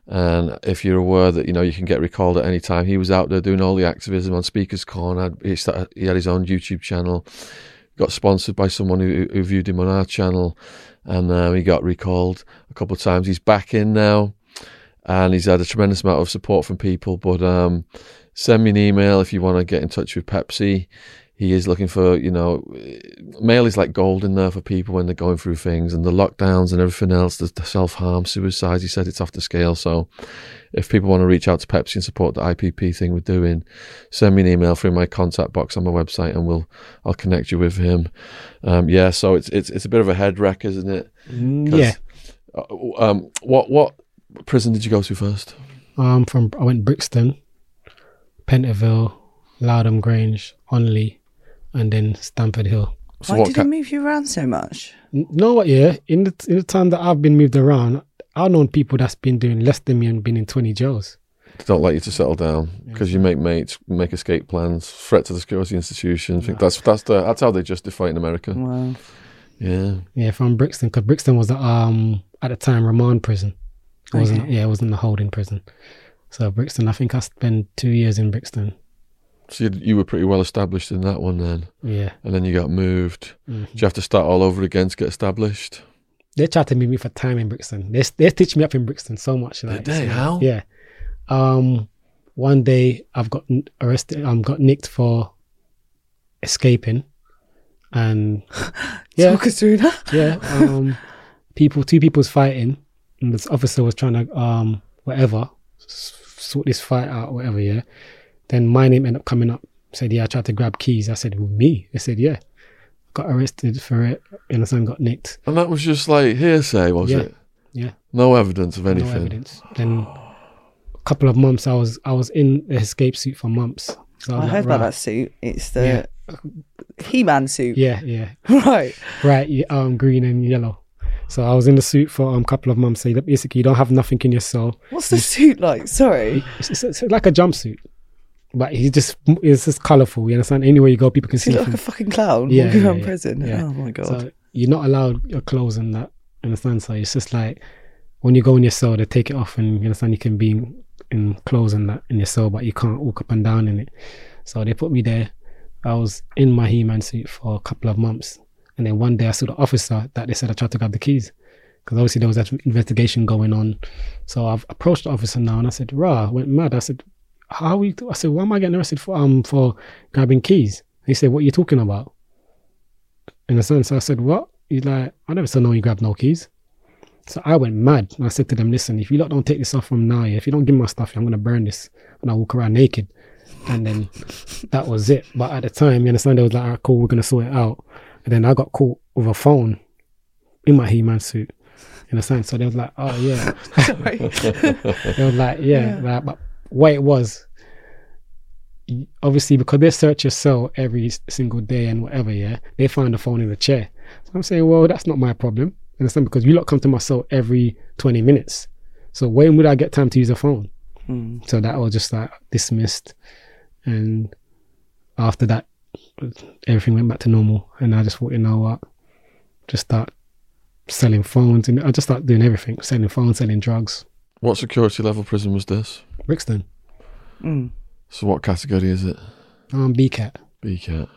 And if you're aware that, you know, you can get recalled at any time, he was out there doing all the activism on Speaker's Corner. He, started, he had his own YouTube channel, got sponsored by someone who, who viewed him on our channel, and uh, he got recalled a couple of times. He's back in now, and he's had a tremendous amount of support from people. But um, send me an email if you want to get in touch with Pepsi. He is looking for, you know, mail is like gold in there for people when they're going through things, and the lockdowns and everything else, the self-harm, suicides. He said it's off the scale. So if people want to reach out to Pepsi and support the I P P thing we're doing, send me an email through my contact box on my website, and we'll I'll connect you with him. Um, yeah, so it's it's it's a bit of a head wreck, isn't it? Yeah. Uh, um, what what prison did you go to first? Um, from I went Brixton, Pentonville, Loudham Grange, Onley, and then Stamford Hill. So Why did ca- he move you around so much? You know what, yeah? In the, in the time that I've been moved around, I've known people that's been doing less than me and been in twenty jails. They don't like you to settle down because yeah. you make mates, make escape plans, threat to the security institution. I think that's that's the that's how they justify it in America. Wow. Yeah. Yeah, from Brixton, because Brixton was the, um at the time remand prison. It okay. wasn't yeah, it wasn't the holding prison. So Brixton, I think I spent two years in Brixton. So you, you were pretty well established in that one then. Yeah. And then you got moved. Mm-hmm. Did you have to start all over again to get established? They tried to move me for time in Brixton. They they stitched me up in Brixton so much. Like, Did they? So, How? Yeah. Um, one day I've got arrested. Um, got nicked for escaping, and yeah, talk us through that. Yeah. Um, people, two people was fighting, and this officer was trying to um whatever sort this fight out, whatever. Yeah. Then my name ended up coming up. Said, yeah, I tried to grab keys. I said, well, me? They said, yeah. Got arrested for it. And the son got nicked. And that was just like hearsay, was yeah. it? Yeah. No evidence of anything. No evidence. Then a couple of months, I was I was in the escape suit for months. So I, I like, heard right. about that suit. It's the yeah. He-Man suit. Yeah, yeah. Right. Right. Um, green and yellow. So I was in the suit for um, a couple of months. So basically, you don't have nothing in your cell. What's the suit like? Sorry. It's, it's, it's like a jumpsuit. But he just it's just colourful, you understand? Anywhere you go, people can see you it. Look like a fucking clown yeah, walking yeah, around yeah, prison. Yeah. Oh my god. So you're not allowed your clothes and that, understand? So it's just like when you go in your cell, they take it off, and you understand you can be in, in clothes and that in your cell, but you can't walk up and down in it. So they put me there. I was in my He-Man suit for a couple of months, and then one day I saw the officer that they said I tried to grab the keys, because obviously there was that investigation going on. So I've approached the officer now, and I said, "Rah, I went mad." I said, how are we? I said, why am I getting arrested for um for grabbing keys? He said, what are you talking about? In a sense, I said, what? He's like, I never said no, you grabbed no keys. So I went mad, and I said to them, listen, if you lot don't take this off from now, if you don't give me my stuff, I'm gonna burn this, and I'll walk around naked. And then that was it. But at the time, you understand, they was like, all right, cool, we're gonna sort it out. And then I got caught with a phone in my He-Man suit. In a sense, so they was like, oh yeah. Sorry. They was like, yeah, yeah. Like, but what it was, obviously, because they search your cell every single day and whatever, yeah, they found the phone in the chair. So I'm saying, well, that's not my problem. You understand? Because you lot come to my cell every twenty minutes. So when would I get time to use a phone? Mm. So that was just like dismissed. And after that, everything went back to normal. And I just thought, you know what? Just start selling phones. And I just started doing everything. Selling phones, selling drugs. What security level prison was this? Brixton. Mm. So what category is it? Um, B CAT. B CAT.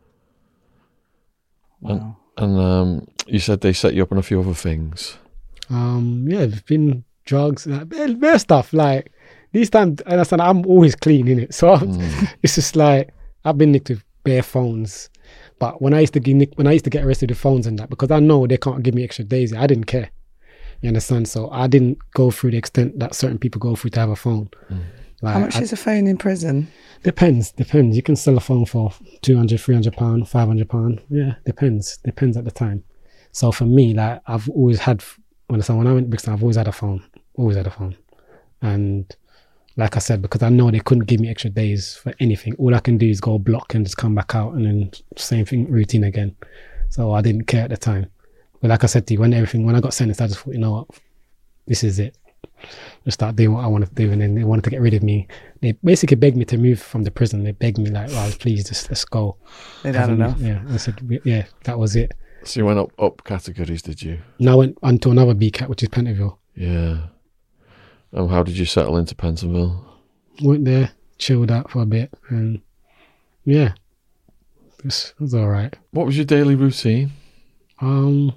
Wow. And, and um, you said they set you up on a few other things. Um, yeah, there's been drugs, like, bare, bare stuff. Like, these times, and I said, I'm always clean, innit? So Mm. it's just like, I've been nicked with bare phones. But when I used to get nicked, when I used to get arrested with phones and that, because I know they can't give me extra days, I didn't care. You understand? So I didn't go through the extent that certain people go through to have a phone. Mm. Like, How much I- is a phone in prison? Depends, depends. You can sell a phone for two hundred, three hundred pounds, five hundred pounds. Yeah, depends. Depends at the time. So for me, like, I've always had, when I, when I went to Brixton, I've always had a phone. Always had a phone. And like I said, because I know they couldn't give me extra days for anything. All I can do is go block and just come back out and then same thing, routine again. So I didn't care at the time. But like I said to you, when everything, when I got sentenced, I just thought, you know what, this is it. Just start doing what I wanted to do. And then they wanted to get rid of me. They basically begged me to move from the prison. They begged me like, well, please just let's go. They'd had Have a- enough. Yeah. I said, yeah, that was it. So you went up, up categories, did you? Now I went on to another B CAT, which is Pentonville. Yeah. And how did you settle into Pentonville? Went there, chilled out for a bit, and yeah, it was, it was all right. What was your daily routine? Um,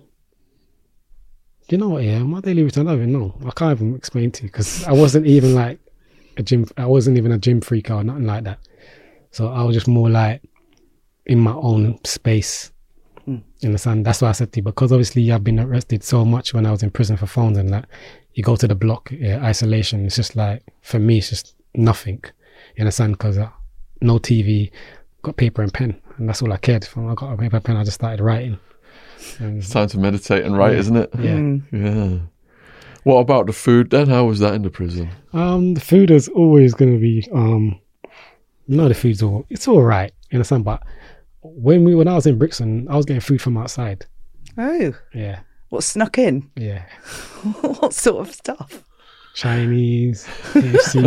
you know what? Yeah, my daily routine, I don't even know. I can't even explain to you because I wasn't even like a gym. I wasn't even a gym freak or nothing like that. So I was just more like in my own space. Mm. You understand? That's why I said to you, because obviously I've been arrested so much when I was in prison for phones and that. You go to the block, yeah, isolation. It's just like, for me, it's just nothing. You understand? Because uh, no T V, got paper and pen, and that's all I cared for. I got a paper and pen, I just started writing. And It's time to meditate and write, Yeah. isn't it? Yeah. Mm. Yeah. What about the food then? How was that in the prison? Um, the food is always going to be, um, you know, the food's all, it's all right, you understand? But when we, when I was in Brixton, I was getting food from outside. Oh, Yeah, what snuck in? yeah. What sort of stuff? Chinese, K F C.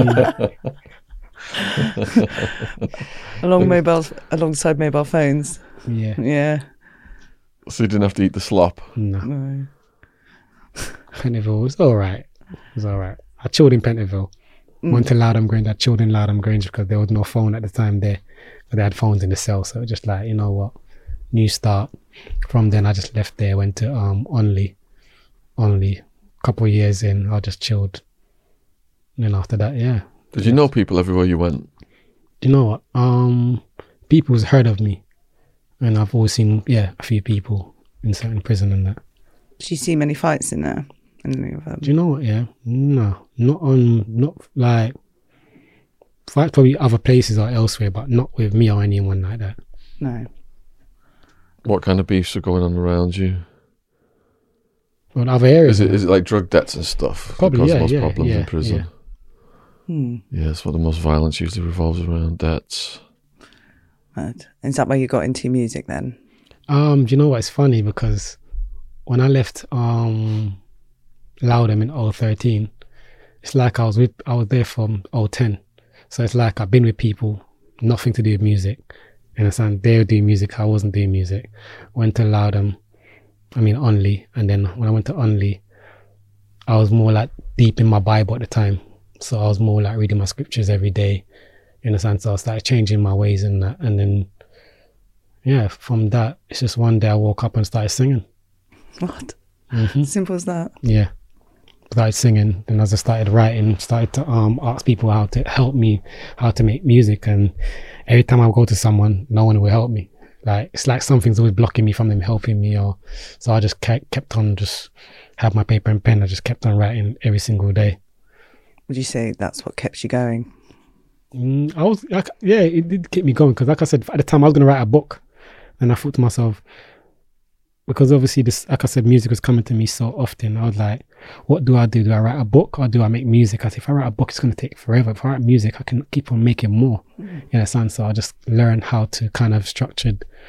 Along mobile, alongside mobile phones. Yeah, Yeah. So you didn't have to eat the slop. no. No. Pentonville was all right. It was all right. I chilled in Pentonville. Went to Loudham Grange. I chilled in Loudham Grange because there was no phone at the time there. But they had phones in the cell. So it was just like, you know what, new start. From then I just left there, went to um Only. Only. A couple of years in, I just chilled. And then after that, yeah. Did you know people everywhere you went? You know what? Um, people's heard of me. And I've always seen, yeah, a few people in certain prison and that. Did you see many fights in there? In any of them? Do you know what? Yeah, no, not on, not like, fight probably other places or elsewhere, but not with me or anyone like that. No. What kind of beefs are going on around you? But other areas, Is it is it like drug debts and stuff? that Probably, cause yeah, most yeah, problems yeah, in prison. yeah. Hmm. Yeah, that's what the most violence usually revolves around. Debts. Right. Is that where you got into music then? Um, do you know what? It's funny because when I left um Loudham in oh thirteen, it's like I was with I was there from oh ten. So it's like I've been with people, nothing to do with music. You understand? They were doing music, I wasn't doing music. Went to Loudham, I mean Only, and then when I went to Only, I was more like deep in my Bible at the time. So I was more like reading my scriptures every day. You understand? So I started changing my ways and that, and then yeah, from that, it's just one day I woke up and started singing. What? hmm Simple as that. Yeah, started singing, and as I started writing, started to um ask people how to help me, how to make music, and every time I would go to someone, no one would help me. Like it's like something's always blocking me from them helping me, or so I just kept kept on just had my paper and pen. I just kept on writing every single day. Would you say that's what kept you going? Mm, I was like, yeah, it did keep me going because, like I said, at the time I was going to write a book, and I thought to myself, because obviously this, like I said, music was coming to me so often. I was like, what do I do? Do I write a book or do I make music? I said, if I write a book, it's going to take forever. If I write music, I can keep on making more. Mm. You understand? So I just learned how to kind of structured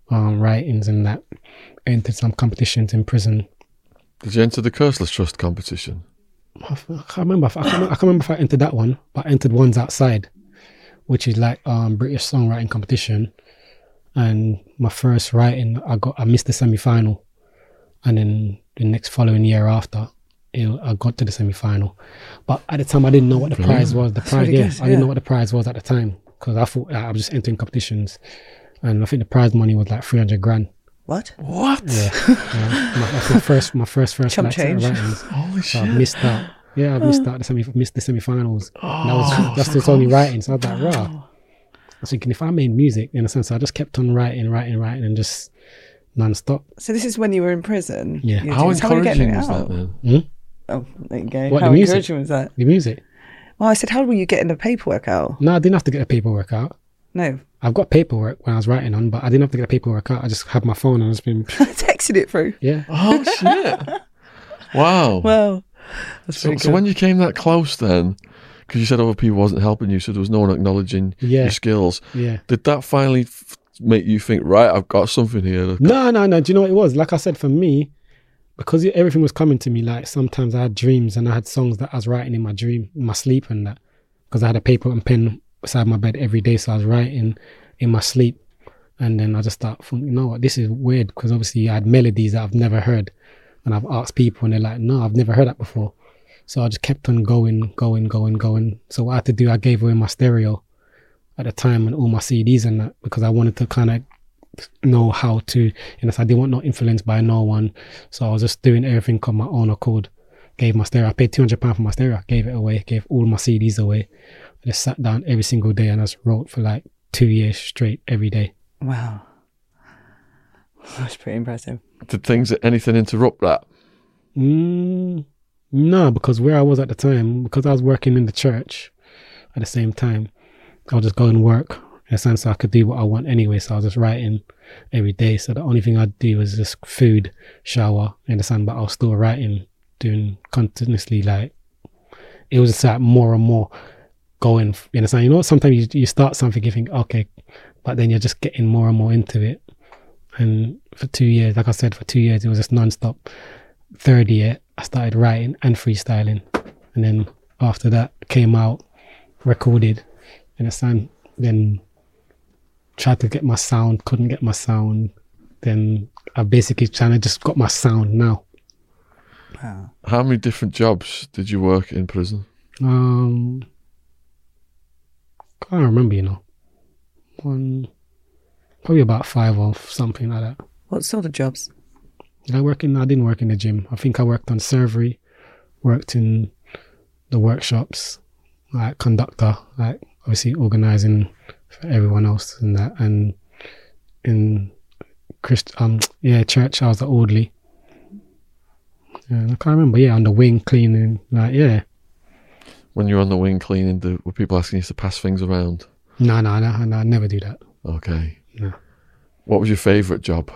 um, writings and that. Entered some competitions in prison. Did you enter the Curseless Trust competition? I can't remember. If, I, can't, I can't remember if I entered that one, but I entered ones outside, which is like um British songwriting competition. And my first writing, I got I missed the semi final, and then the next following year after, you know, I got to the semi final. But at the time, I didn't know what the prize was. The prize, really yeah, good, I didn't yeah. know what the prize was at the time because I thought uh, I was just entering competitions, and I think the prize money was like three hundred grand. What? What? Yeah, yeah. My, that's my first, my first, first Chump like, set of change. writings. Holy So I shit. missed out. Yeah, I missed out the semi, missed the semi-finals. Oh, And that was that's so just only close. writing. So I was like, rah. I was thinking if I made music, in a sense, I just kept on writing, writing, writing, and just non-stop. So this is when you were in prison? Yeah. You were How doing- how were you getting encouraging it was out? that then? Oh, there you go. What, how the music? encouraging was that? The music. Well, I said, how were you getting the paperwork out? No, I didn't have to get the paperwork out. No. I've got paperwork when I was writing on, but I didn't have to get the paperwork out. I just had my phone and I just been, I texted it through. yeah. Oh shit! Wow. Well, that's so, pretty so good. when you came that close, then, because you said other people wasn't helping you, so there was no one acknowledging Yeah. your skills. Yeah. Did that finally f- make you think, right, I've got something here? No, no, no. Do you know what it was? Like I said, for me, because everything was coming to me, like sometimes I had dreams and I had songs that I was writing in my dream, in my sleep and that, because I had a paper and pen beside my bed every day. So I was writing in my sleep. And then I just thought, you know what, this is weird, because obviously I had melodies that I've never heard. And I've asked people and they're like, no, I've never heard that before. So I just kept on going, going, going, going. So what I had to do, I gave away my stereo at the time and all my C Ds and that, because I wanted to kind of know how to, you know, so I didn't want no influence by no one. So I was just doing everything on my own accord. Gave my stereo, I paid two hundred pounds for my stereo, I gave it away, gave all my C Ds away. I just sat down every single day and I just wrote for like two years straight every day. Wow. That's pretty impressive. Did things, anything interrupt that? Mm, no, because where I was at the time, because I was working in the church at the same time, I would just go and work in a sense so I could do what I want anyway. So I was just writing every day. So the only thing I'd do was just food, shower, in the sun, but I was still writing, doing continuously, like, it was just like more and more going, you know, so, you know, sometimes you, you start something, you think, okay, but then you're just getting more and more into it. And for two years, like I said, for two years, it was just non-stop. Third year, I started writing and freestyling. And then after that, came out, recorded, and the sound, then tried to get my sound, couldn't get my sound. Then I basically trying to just got my sound now. Wow. How many different jobs did you work in prison? Um, can't remember, you know. One, probably about five or something like that. What sort of jobs? Did I work in? I didn't work in the gym. I think I worked on servery, worked in the workshops, like conductor, like obviously organising for everyone else and that. And in Christ, um, yeah, church, I was the orderly. Yeah, I can't remember. Yeah, on the wing cleaning, like yeah. When you were on the wing cleaning, the, were people asking you to pass things around? No, no, no, no, I never do that. Okay. No. What was your favourite job?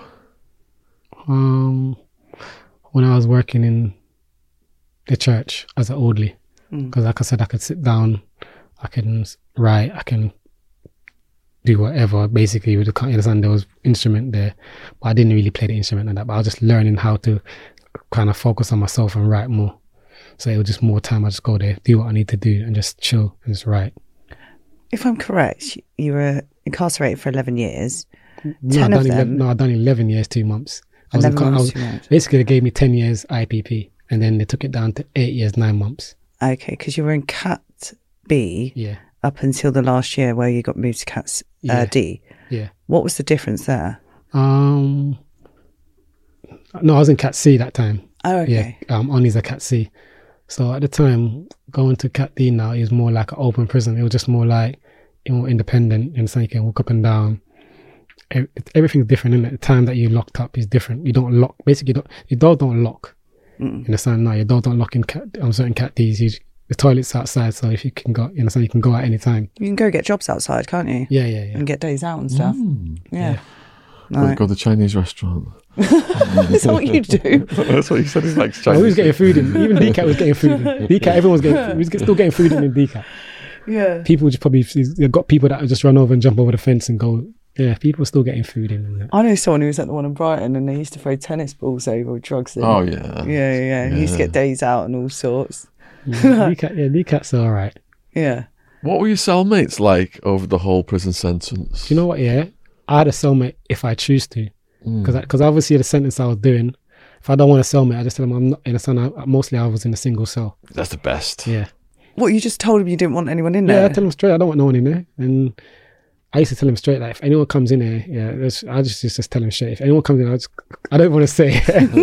Um, when I was working in the church as an orderly, because Mm. like I said, I could sit down, I can write, I can do whatever. Basically, with the you understand, there was instrument there, but I didn't really play the instrument and that. But I was just learning how to kind of focus on myself and write more. So it was just more time. I just go there, do what I need to do, and just chill and just write. If I'm correct, you were incarcerated for eleven years. No, ten I of done eleven, them. no, I done eleven years, two months. I was in, eleven I months, was, two months. basically, they gave me ten years I P P, and then they took it down to eight years, nine months. Okay, because you were in Cat B Yeah, up until the last year where you got moved to Cat uh, Yeah. D. yeah. What was the difference there? Um, no, I was in Cat C that time. Oh, okay. Yeah, um, Oni's a Cat C. So at the time, going to Cat D now is more like an open prison. It was just more like, you know, independent, and so you can walk up and down. Ev- Everything's different, and the time that you're locked up is different. You don't lock. Basically, you don't, your door don't lock. Mm. In the sun, no, your door don't lock in cat, on certain Cat Ds. You, the toilet's outside, so if you can go, you know, so you can go at any time. You can go get jobs outside, can't you? Yeah, yeah, yeah. And get days out and stuff. Yeah. Go, Right. go to the Chinese restaurant. Is that what you do? That's what he said. He's like Chinese. Oh, he was getting food in. Even D CAT was getting food in. D CAT, everyone was getting. He was get- still getting food in in D CAT. Yeah. People just probably they've got people that just run over and jump over the fence and go Yeah, people are still getting food in and that. I know someone who was at the one in Brighton and they used to throw tennis balls over with drugs in. Oh, yeah. Yeah, yeah, yeah. He used to Yeah. get days out and all sorts. Yeah, D cat, yeah, D cat's all right. Yeah. What were your cellmates like over the whole prison sentence? Do you know what? Yeah, I had a cellmate if I choose to, because Mm. because obviously the sentence I was doing, if I don't want a cellmate, I just tell them I'm not in a cell. I, mostly I was in a single cell. That's the best. Yeah, What, you just told him you didn't want anyone in yeah. there? I tell them straight, I don't want no one in there, and I used to tell them straight like if anyone comes in here, yeah, that's- I just just, just tell them straight. If anyone comes in, I just I don't want to say.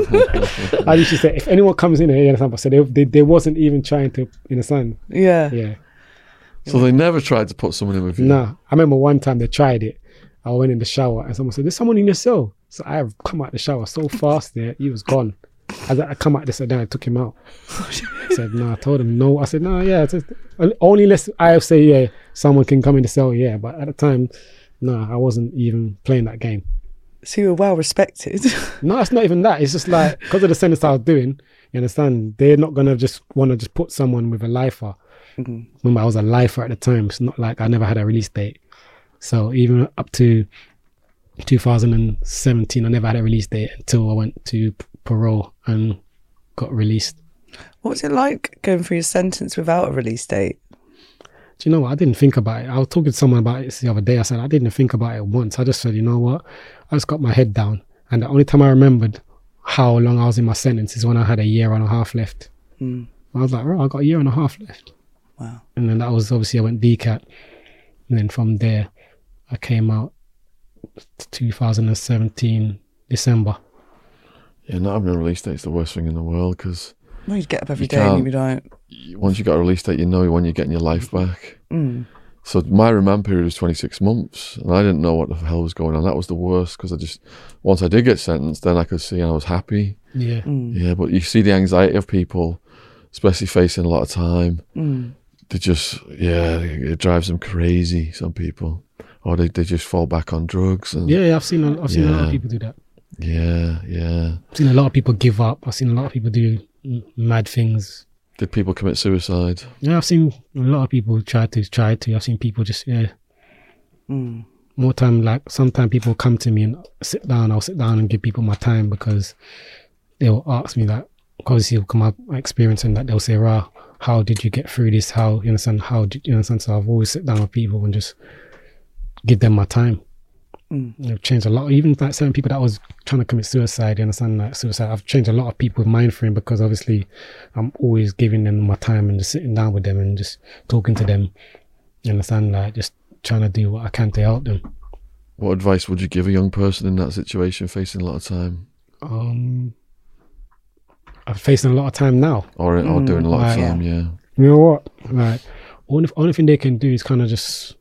I used to say if anyone comes in here, you understand? But so they, they they wasn't even trying to, you understand? Yeah. Yeah. So they never tried to put someone in with you? No, I remember one time they tried it. I went in the shower and someone said, "There's someone in your cell." So I come out the shower so fast there, he was gone. As I come out this, then I took him out. I said, "No," I told him no. I said, "No, yeah, it's just, only unless I say yeah, someone can come in the cell, yeah." But at the time, no, I wasn't even playing that game. So you were well respected. No, it's not even that. It's just like because of the sentence I was doing. You understand? They're not gonna just want to just put someone with a lifer. Mm-hmm. Remember, I was a lifer at the time. It's not like I never had a release date. So even up to two thousand seventeen, I never had a release date until I went to p- parole and got released. What was it like going through your sentence without a release date? Do you know what? I didn't think about it. I was talking to someone about it the other day. I said, I didn't think about it once. I just said, you know what? I just got my head down. And the only time I remembered how long I was in my sentence is when I had a year and a half left. Mm. I was like, right, I got a year and a half left. Wow. And then that was obviously I went D CAT. And then from there, I came out two thousand seventeen, December. Yeah, not having a release date is the worst thing in the world because Well, you'd get up every You day and can't- you'd be like, once you got a release date, you know when you're getting your life back. mm. So my remand period was twenty-six months, and I didn't know what the hell was going on. That was the worst because I just once I did get sentenced, then I could see I was happy. Yeah. Mm. Yeah, but you see the anxiety of people, especially facing a lot of time. Mm. They just yeah, it drives them crazy. Some people, or they, they just fall back on drugs. And Yeah, yeah, I've seen, a, I've seen a lot of Yeah. people do that. yeah, yeah. I've seen a lot of people give up. I've seen a lot of people do mm, mad things. Did people commit suicide? Yeah, I've seen a lot of people try to, try to. I've seen people just, yeah. Mm. More time, like, sometimes people come to me and sit down. I'll sit down and give people my time because they'll ask me that. Obviously, it'll come up my experience and that they'll say, "Rah, how did you get through this? How, you understand? How did you understand?" So I've always sit down with people and just give them my time. Mm. I've changed a lot. Even like certain people that was trying to commit suicide, you understand, like suicide. I've changed a lot of people's mind frame because obviously I'm always giving them my time and just sitting down with them and just talking to them. You understand, like just trying to do what I can to help them. What advice would you give a young person in that situation, facing a lot of time, Um, I'm facing a lot of time now. or or Mm, doing a lot of right. time? Yeah. You know what? Like, only only thing they can do is kind of just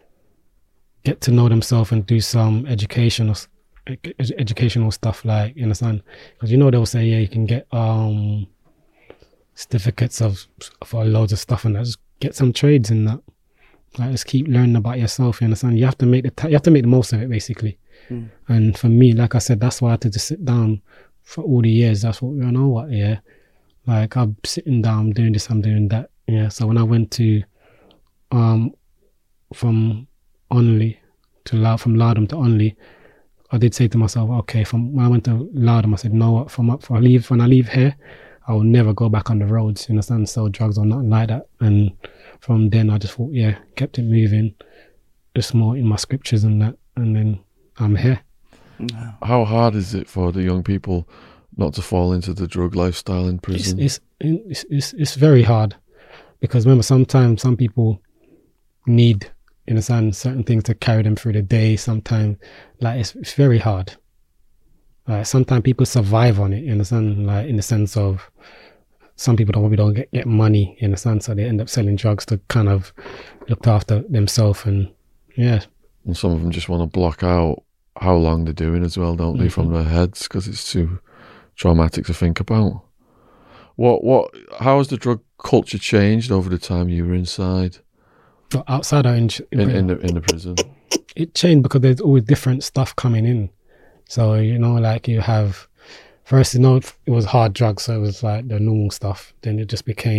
get to know themselves and do some educational s- ed- educational stuff, like, you understand? Because you know they'll say, yeah, you can get um certificates of for loads of stuff and that. Just get some trades in that. Like, just keep learning about yourself. You understand? You have to make the t- you have to make the most of it, basically. Mm. And for me, like I said, that's why I had to just sit down for all the years. That's what you know. What, yeah. Like, I'm sitting down, I'm doing this, I'm doing that. Yeah. So when I went to, um, from Onley to Loud, from Loudham to Onley, I did say to myself, okay, from when I went to Loudham, I said, no, what, from up, I leave, when I leave here, I will never go back on the roads, you understand, sell drugs or nothing like that. And from then I just thought, yeah, kept it moving, just more in my scriptures and that. And then I'm here. Wow. How hard is it for the young people not to fall into the drug lifestyle in It's, prison? it's, it's, it's, it's very hard because remember, sometimes some people need, you understand, certain things to carry them through the day. Sometimes, like, it's, it's very hard. Like, sometimes people survive on it, you understand, like, in the sense of some people don't probably don't get, get money, you understand, so they end up selling drugs to kind of look after themselves. And yeah, And some of them just want to block out how long they're doing as well, don't they, from their heads, because it's too traumatic to think about. What, what, how has the drug culture changed over the time you were inside but outside or in, in, in, prison, in the in the prison? it changed because there's always different stuff coming in. So, you know, like you have, first, you know, it was hard drugs, so it was like the normal stuff. Then it just became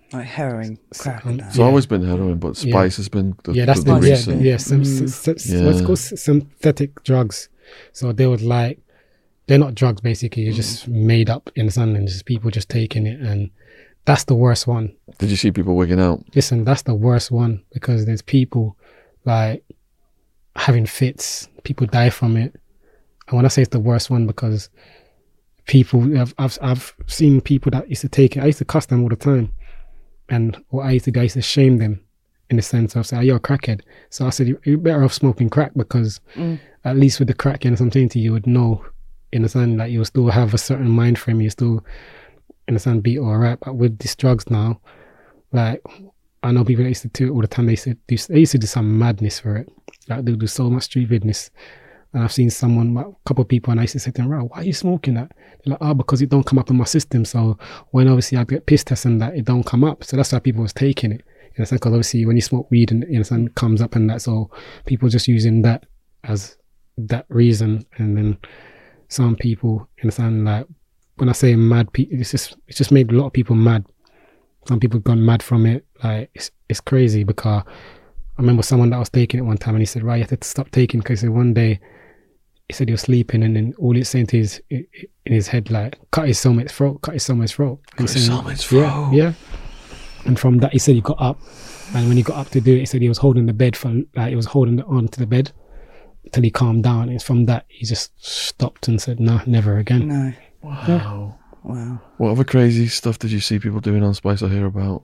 Like heroin, crack. Um, and that. It's Yeah. always been heroin, but Yeah. spice has been the, Yeah, that's the, the, the yeah, recent. yeah, some, Mm. s- s- Yeah. what's it called S- synthetic drugs. So they would like, they're not drugs basically. You're just made up in the sun, and just people just taking it, and that's the worst one. Did you see people wigging out? Listen, that's the worst one because there's people like having fits. People die from it, and when I say it's the worst one, because people, I've I've, I've seen people that used to take it. I used to cuss them all the time, and what I used to do, I used to shame them in the sense of say, oh, "You're a crackhead." So I said, "You're better off smoking crack because Mm. at least with the crack and something to you would know in the sun that you'll still have a certain mind frame. You still in the sun be all right. But with these drugs now, like I know people that used to do it all the time. They used to do, they used to do some madness for it. Like they do so much stupidness. And I've seen someone, a couple of people, and I used to say to them, "Right, why are you smoking that?" They're like, "Oh, because it don't come up in my system. So when obviously I get piss tests and that, it don't come up. So that's why people was taking it. In a sense, because obviously when you smoke weed and in a sense, it comes up and that, so people just using that as that reason. And then some people in a sense, like when I say mad, people, it's just it's just made a lot of people mad. Some people gone mad from it. Like it's it's crazy because I remember someone that was taking it one time and he said, "Right, you have to stop taking," because he said one day he said he was sleeping and then all he's saying to his in his head like, "Cut his soulmate's throat, cut his soulmate's throat." Cut his saying, soulmate's throat. Yeah, yeah. And from that, he said he got up, and when he got up to do it, he said he was holding the bed for like he was holding on to the bed until he calmed down. And from that, he just stopped and said, "Nah, never again." No. Wow. Wow. What other crazy stuff did you see people doing on Spice or hear about?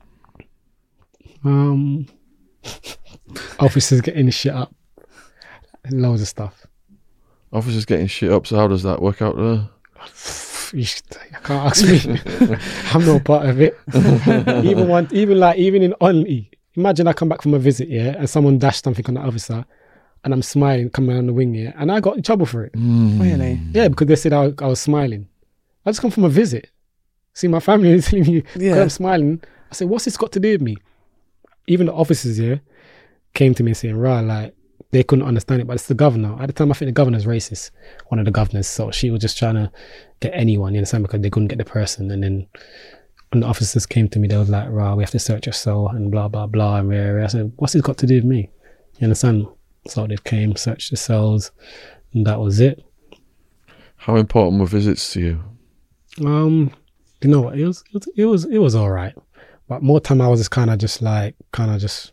Um, officers getting shit up, loads of stuff. Officers getting shit up, so how does that work out there? You should- I can't ask me. I'm no part of it. even one, even like even in Only, imagine I come back from a visit, yeah, and someone dashed something on the officer, and I'm smiling coming on the wing, yeah, and I got in trouble for it. Really? Yeah, because they said I, I was smiling. I just come from a visit. See, my family is telling me because Yeah. I'm smiling. I said, "What's this got to do with me?" Even the officers, yeah, came to me saying, "Rah, like they couldn't understand it." But it's the governor. At the time, I think the governor's racist. One of the governors, so she was just trying to get anyone, you understand, because they couldn't get the person. And then when the officers came to me, they was like, "Rah, we have to search your cell and blah blah blah." And rah, rah. I said, "What's this got to do with me?" You understand? So they came, searched the cells, and that was it. How important were visits to you? Um, you know what? It was, it was, it was, it was all right. But more time, I was just kind of just like, kind of just.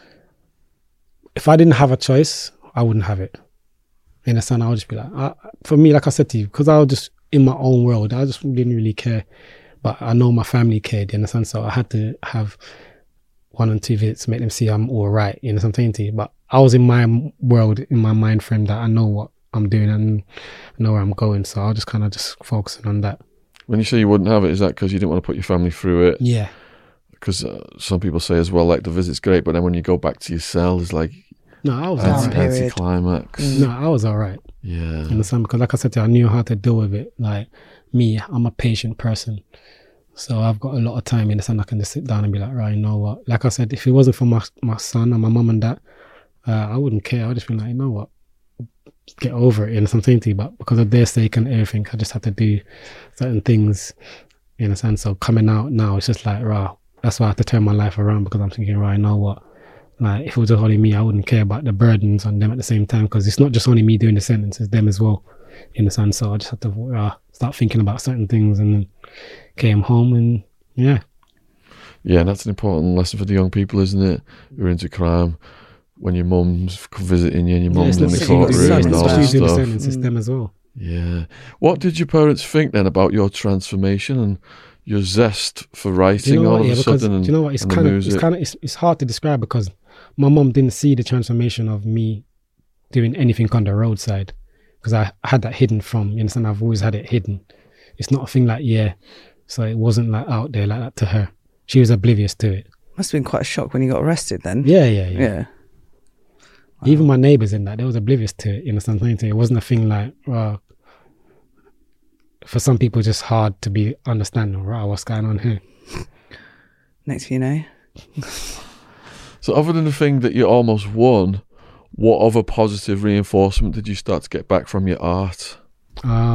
If I didn't have a choice, I wouldn't have it. In a sense, I would just be like, I, for me, like I said to you, because I was just in my own world, I just didn't really care. But I know my family cared, in a sense, so I had to have one and two visits to make them see I'm all right, you know what I'm saying to you. But I was in my world, in my mind frame that I know what I'm doing and I know where I'm going, so I was just kind of just focusing on that. When you say you wouldn't have it, is that because you didn't want to put your family through it? Yeah. Because uh, some people say as well, like the visit's great, but then when you go back to your cell, it's like No, I was Down all anti- right. period. anti-climax. No, I was all right. Yeah. In the sun, because like I said to you, I knew how to deal with it. Like me, I'm a patient person. So I've got a lot of time in the sun. I can just sit down and be like, right, you know what? Like I said, if it wasn't for my my son and my mum and dad, uh, I wouldn't care. I'd just be like, you know what? Get over it, you know, something to you. But because of their sake and everything, I just had to do certain things, in a sense. So coming out now, it's just like, rah, that's why I have to turn my life around, because I'm thinking, right, you know what? Like, if it was just only me, I wouldn't care about the burdens on them at the same time, because it's not just only me doing the sentence, it's them as well, in the sense. So I just had to uh, start thinking about certain things, and then came home, and yeah. Yeah, and that's an important lesson for the young people, isn't it? Who are into crime. When your mum's visiting you and your Yeah, mum's it's in not the just you, courtroom it's and not all just that you doing the stuff. sentence, it's them as well. Yeah. What did your parents think then about your transformation and your zest for writing Do you know all what? of Yeah, a because sudden? And, do you know what? It's and the kind of it's music? kind of it's, it's hard to describe, because my mum didn't see the transformation of me doing anything on the roadside, because I had that hidden from. You understand? I've always had it hidden. It's not a thing like yeah, so it wasn't like out there like that to her. She was oblivious to it. Must have been quite a shock when you got arrested then. Yeah, yeah, yeah. Yeah. Even my neighbours in that, they was oblivious to it. You understand? It wasn't a thing like well. For some people, just hard to be understanding. Right, what's going on here? Next thing you know. So other than the thing that you almost won, what other positive reinforcement did you start to get back from your art?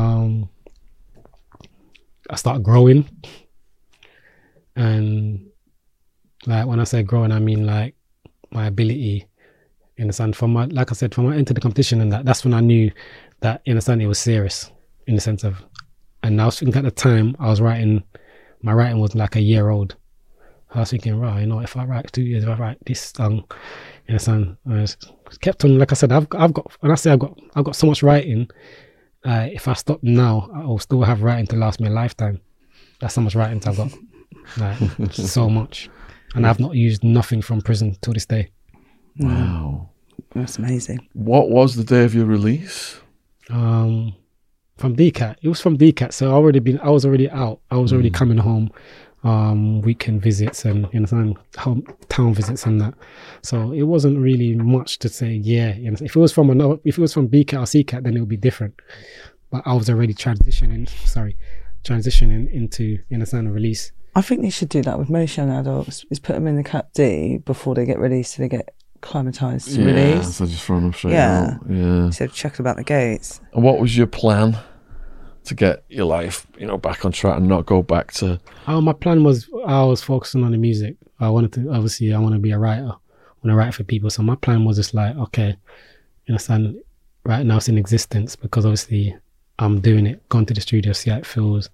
Um, I started growing, and Like when I say growing, I mean like my ability. In the sense, from my, like I said, from I entered the competition and that, that's when I knew that, in the sense, it was serious. In the sense of, and I was thinking at the time I was writing, my writing was like a year old. I was thinking, right, you know, if I write two years, if I write this song, in the sense, I just kept on. Like I said, I've I've got, when I say I've got, I've got so much writing. Uh, if I stop now, I'll still have writing to last me a lifetime. That's how much writing I've got, like so much, and I've not used nothing from prison till this day. Wow. That's amazing. What was the day of your release? Um, from D CAT. It was from D CAT. So I already been. I was already out. I was already mm. coming home. Um, weekend visits and you know, home town visits and that. So it wasn't really much to say. Yeah, you know, if it was from another, if it was from B CAT or C CAT, then it would be different. But I was already transitioning. Sorry, transitioning into you know, a release. I think they should do that with most young adults. Is put them in the Cat D before they get released, so they get acclimatised to yeah, release. So just throw them straight yeah. out. Yeah. Instead of chucking about the gates. And what was your plan to get your life, you know, back on track and not go back to? Oh, my plan was I was focusing on the music. I wanted to obviously I want to be a writer. I want to write for people. So my plan was just like, okay, you understand, right now it's in existence because obviously I'm doing it, gone to the studio, see how it feels,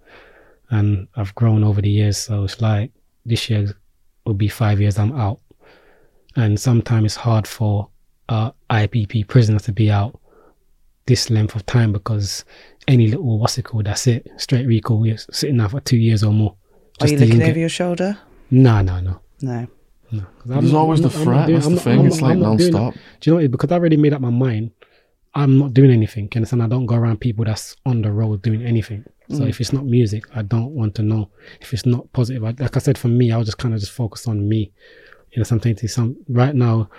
and I've grown over the years. So it's like this year will be five years I'm out. And sometimes it's hard for uh, I P P prisoners to be out this length of time because any little what's it called, that's it, straight recall, you're sitting now for two years or more. Are you looking over your shoulder? No, no, no. No. no. There's not, always the threat, that's the thing, it's like non-stop. Do you know what? Because I already made up my mind, I'm not doing anything, and I don't go around people that's on the road doing anything. So mm. if it's not music, I don't want to know. If it's not positive, I, like I said, for me, I'll just kind of just focus on me. You know, something to some right now,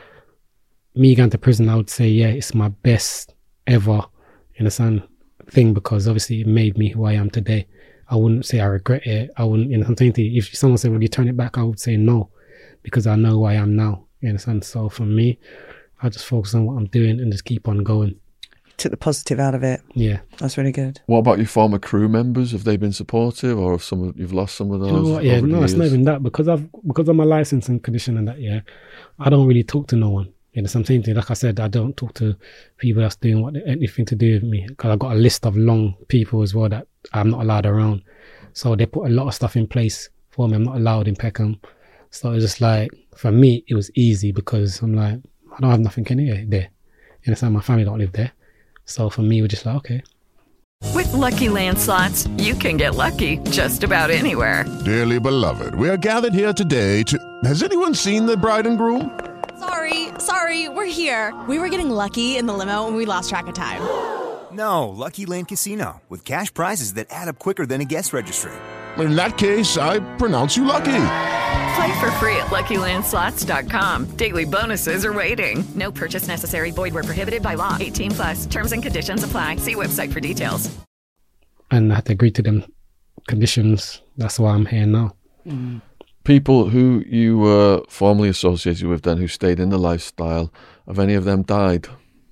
me going to prison, I would say, yeah, it's my best ever, you know, thing because obviously it made me who I am today. I wouldn't say I regret it. I wouldn't, you know, something to, if someone said, will you turn it back? I would say no, because I know who I am now, you know. So for me, I just focus on what I'm doing and just keep on going. Took the positive out of it. Yeah. That's really good. What about your former crew members? Have they been supportive, or have some of, you've lost some of those? You know what? Yeah, no, it's not even that because I've because of my licensing condition and that. Yeah, I don't really talk to no one. You know, something like I said, I don't talk to people that's doing what anything to do with me because I've got a list of long people as well that I'm not allowed around. So they put a lot of stuff in place for me. I'm not allowed in Peckham. So it's just like for me, it was easy because I'm like I don't have nothing in there. You know, my family don't live there. So for me, we're just like, okay. With Lucky Land Slots, you can get lucky just about anywhere. Dearly beloved, we are gathered here today to... Has anyone seen the bride and groom? Sorry, sorry, we're here. We were getting lucky in the limo and we lost track of time. No, Lucky Land Casino, with cash prizes that add up quicker than a guest registry. In that case, I pronounce you lucky. Play for free at Lucky Land Slots dot com. Daily bonuses are waiting. No purchase necessary. Void where prohibited by law. eighteen plus. Terms and conditions apply. See website for details. And I had to agree to them conditions. That's why I'm here now. Mm. People who you were formerly associated with then, who stayed in the lifestyle, have any of them died?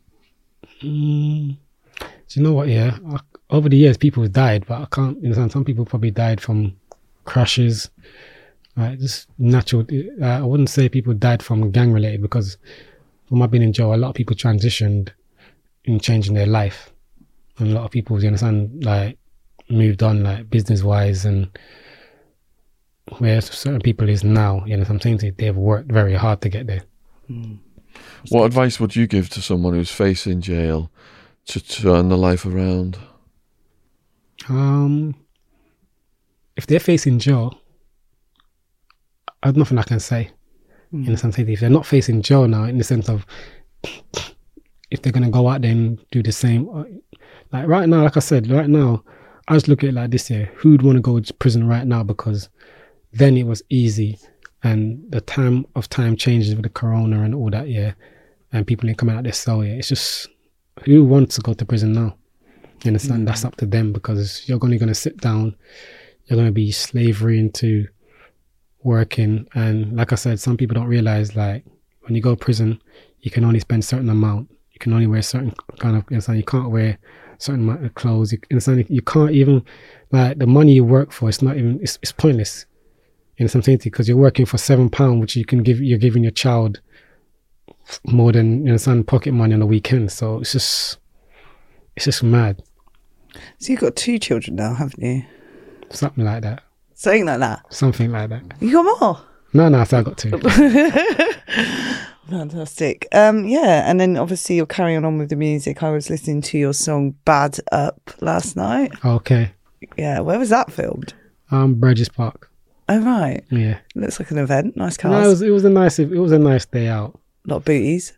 Mm. Do you know what, yeah? I, over the years, people have died, but I can't understand. Some people probably died from crashes. Right, just natural. Uh, I wouldn't say people died from gang related because when I've been in jail, a lot of people transitioned in changing their life, and a lot of people, you understand, like moved on, like business wise, and where certain people is now. You know, what I'm saying they've worked very hard to get there. Mm. What advice would you give to someone who's facing jail to turn the life around? Um, if they're facing jail, I've nothing I can say. Mm. In the sense that if they're not facing jail now, in the sense of if they're gonna go out there and do the same, like right now, like I said, right now, I just look at it like this here: who'd want to go to prison right now? Because then it was easy, and the time of time changes with the corona and all that, yeah, and people ain't coming out their cell, yeah. It's just who wants to go to prison now? You understand? Mm. That's up to them because you're only gonna sit down, you're gonna be slavery into working, and like I said, some people don't realize like when you go to prison you can only spend a certain amount, you can only wear certain kind of, you know, you can't wear certain amount of clothes, you, you, know, you can't even, like the money you work for, it's not even, it's, it's pointless, in some sense, because you're working for seven pound, which you can give, you're giving your child more than, you know, some pocket money on the weekend. So it's just, it's just mad. So you've got two children now, haven't you? Something like that. Something like that. Something like that. You got more? No, no, so I got two. Fantastic. Um, yeah, and then obviously you're carrying on with the music. I was listening to your song "Bad Up" last night. Okay. Yeah, where was that filmed? Um, Burgess Park. Oh right. Yeah. Looks like an event. Nice cars. No, it was it was a nice it was a nice day out. A lot of booties.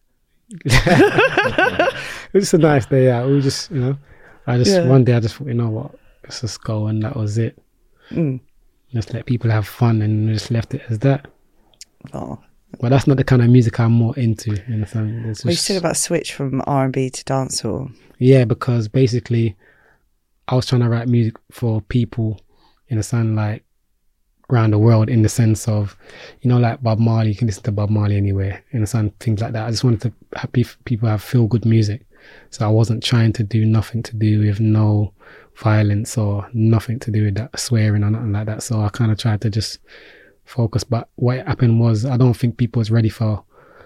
It was just a nice day out. We just, you know, I just Yeah. one day I just thought, you know what, let's just go, and that was it. Mm. Just let people have fun, and just left it as that. Oh. But that's not the kind of music I'm more into. You know, so it's Well, you just- said about switch from R and B to dancehall. yeah, because basically, I was trying to write music for people in a sense like around the world, in the sense of, you know, like Bob Marley, you can listen to Bob Marley anywhere, in a sense, things like that. I just wanted to have pe- people have feel good music. So I wasn't trying to do nothing to do with no violence or nothing to do with that swearing or nothing like that. So I kind of tried to just focus. But what happened was, I don't think people was ready for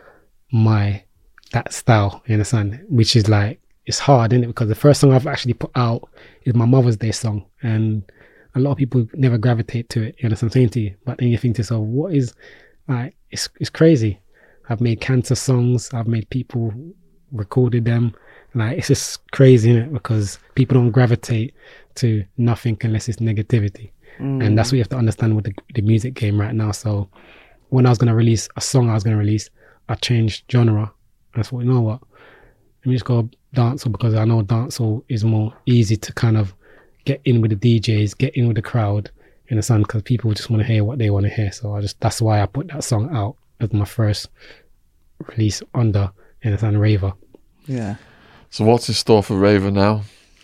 my that style, you understand, which is like, it's hard, isn't it? Because the first song I've actually put out is my Mother's Day song, and a lot of people never gravitate to it, you understand what I'm saying to you? But then you think to yourself, what is, like, it's it's crazy. I've made cancer songs, I've made people recorded them, like, it's just crazy, innit? Because people don't gravitate to nothing unless it's negativity. Mm. And that's what you have to understand with the, the music game right now. So when I was going to release a song I was going to release, I changed genre. I thought, you know what, let me just go dancehall, because I know dancehall is more easy to kind of get in with the D Js, get in with the crowd, in the sun, because people just want to hear what they want to hear. So I just, that's why I put that song out as my first release under, in the sun, Raver. Yeah. So what's in store for Raver now?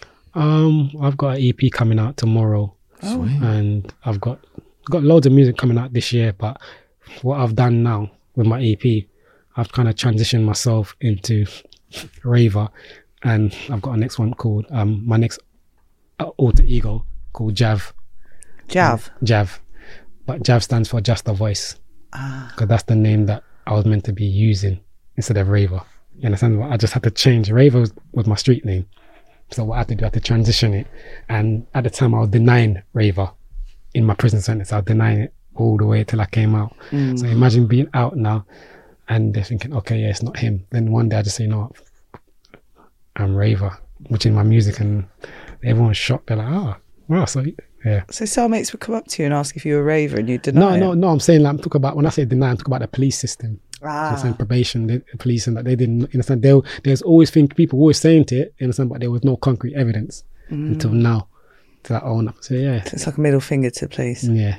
Um, I've got an E P coming out tomorrow. Oh. And I've got got loads of music coming out this year, but what I've done now with my E P, I've kind of transitioned myself into Raver, and I've got a next one called um my next alter ego called Jav. Jav. Jav, but Jav stands for Just a Voice, Ah. because that's the name that I was meant to be using instead of Raver. You understand? I just had to change. Raver was, was my street name. So what I had to do, I had to transition it. And at the time I was denying Raver in my prison sentence. I was denying it all the way till I came out. Mm. So imagine being out now and they're thinking, okay, yeah, it's not him. Then one day I just say, you know what, I'm Raver, which in my music, and everyone's shocked. They're like, oh, wow, so yeah. So cellmates would come up to you and ask if you were a raver, and you deny No, it? no, no, I'm saying, like, I'm talking about, when I say deny, I'm talking about the police system. Ah. Understand, probation, the police, and that they didn't understand. They, there's always think people always saying to it, you understand, but there was no concrete evidence Mm. until now to that own up. So yeah, So it's like a middle finger to the police. yeah.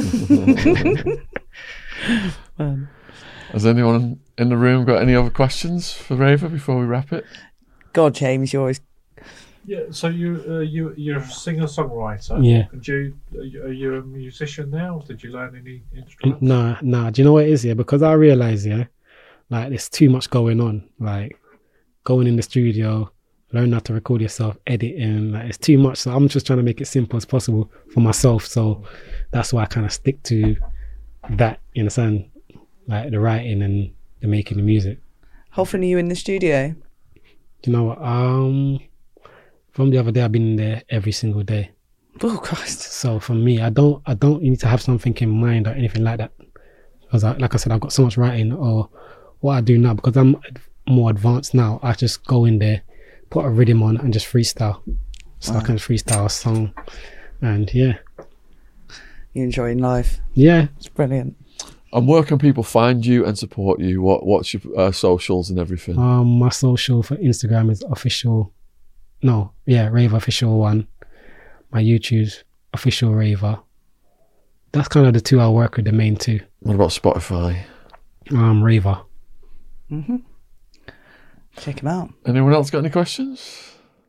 Um, Has anyone in the room got any other questions for Raver before we wrap it? God, James, you're always. Yeah, so you uh, you you're a singer songwriter. Yeah. Did you are you- are you a musician now? Did you learn any instruments? Nah, nah. Do you know what it is? Yeah, because I realize, yeah, like there's too much going on. Like going in the studio, learn how to record yourself, editing. Like it's too much. So I'm just trying to make it simple as possible for myself. So that's why I kind of stick to that. You understand? Like the writing and the making the music. How often are you in the studio? You know what? Um, from the other day, I've been in there every single day. Oh Christ! So for me, I don't, I don't need to have something in mind or anything like that. Because, I, like I said, I've got so much writing. Or what I do now, because I'm more advanced now, I just go in there, put a rhythm on, and just freestyle. So Wow. I can freestyle a song, and yeah, You're enjoying life. yeah. It's brilliant. And where can people find you and support you? What What's your uh, socials and everything? Um, my social for Instagram is official. No, yeah, Raver official one. My YouTube's official Raver. That's kind of the two I work with, the main two. What about Spotify? Um, Raver. Mm-hmm. Check him out. Anyone else got any questions?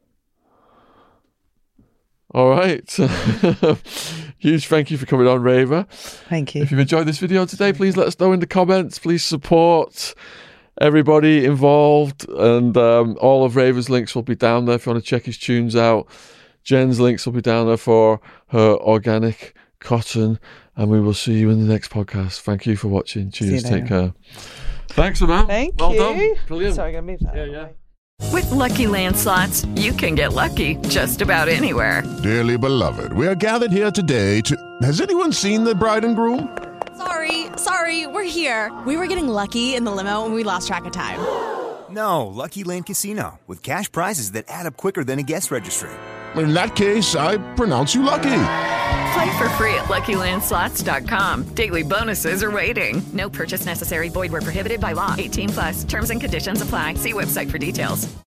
All right. Huge thank you for coming on, Raver. Thank you. If you've enjoyed this video today, please let us know in the comments. Please support everybody involved. And um, all of Raver's links will be down there if you want to check his tunes out. Jen's links will be down there for her organic Cotton, and we will see you in the next podcast. Thank you for watching. Cheers. See you Take care. Thanks, man. Thank well you. done. Brilliant. Sorry, I'm going to move that. Yeah, out of the yeah. way. With Lucky Land Slots, you can get lucky just about anywhere. Dearly beloved, we are gathered here today to... Has anyone seen the bride and groom? Sorry, sorry, we're here. We were getting lucky in the limo and we lost track of time. No, Lucky Land Casino, with cash prizes that add up quicker than a guest registry. In that case, I pronounce you lucky. Play for free at Lucky Land Slots dot com. Daily bonuses are waiting. No purchase necessary. Void where prohibited by law. eighteen plus. Terms and conditions apply. See website for details.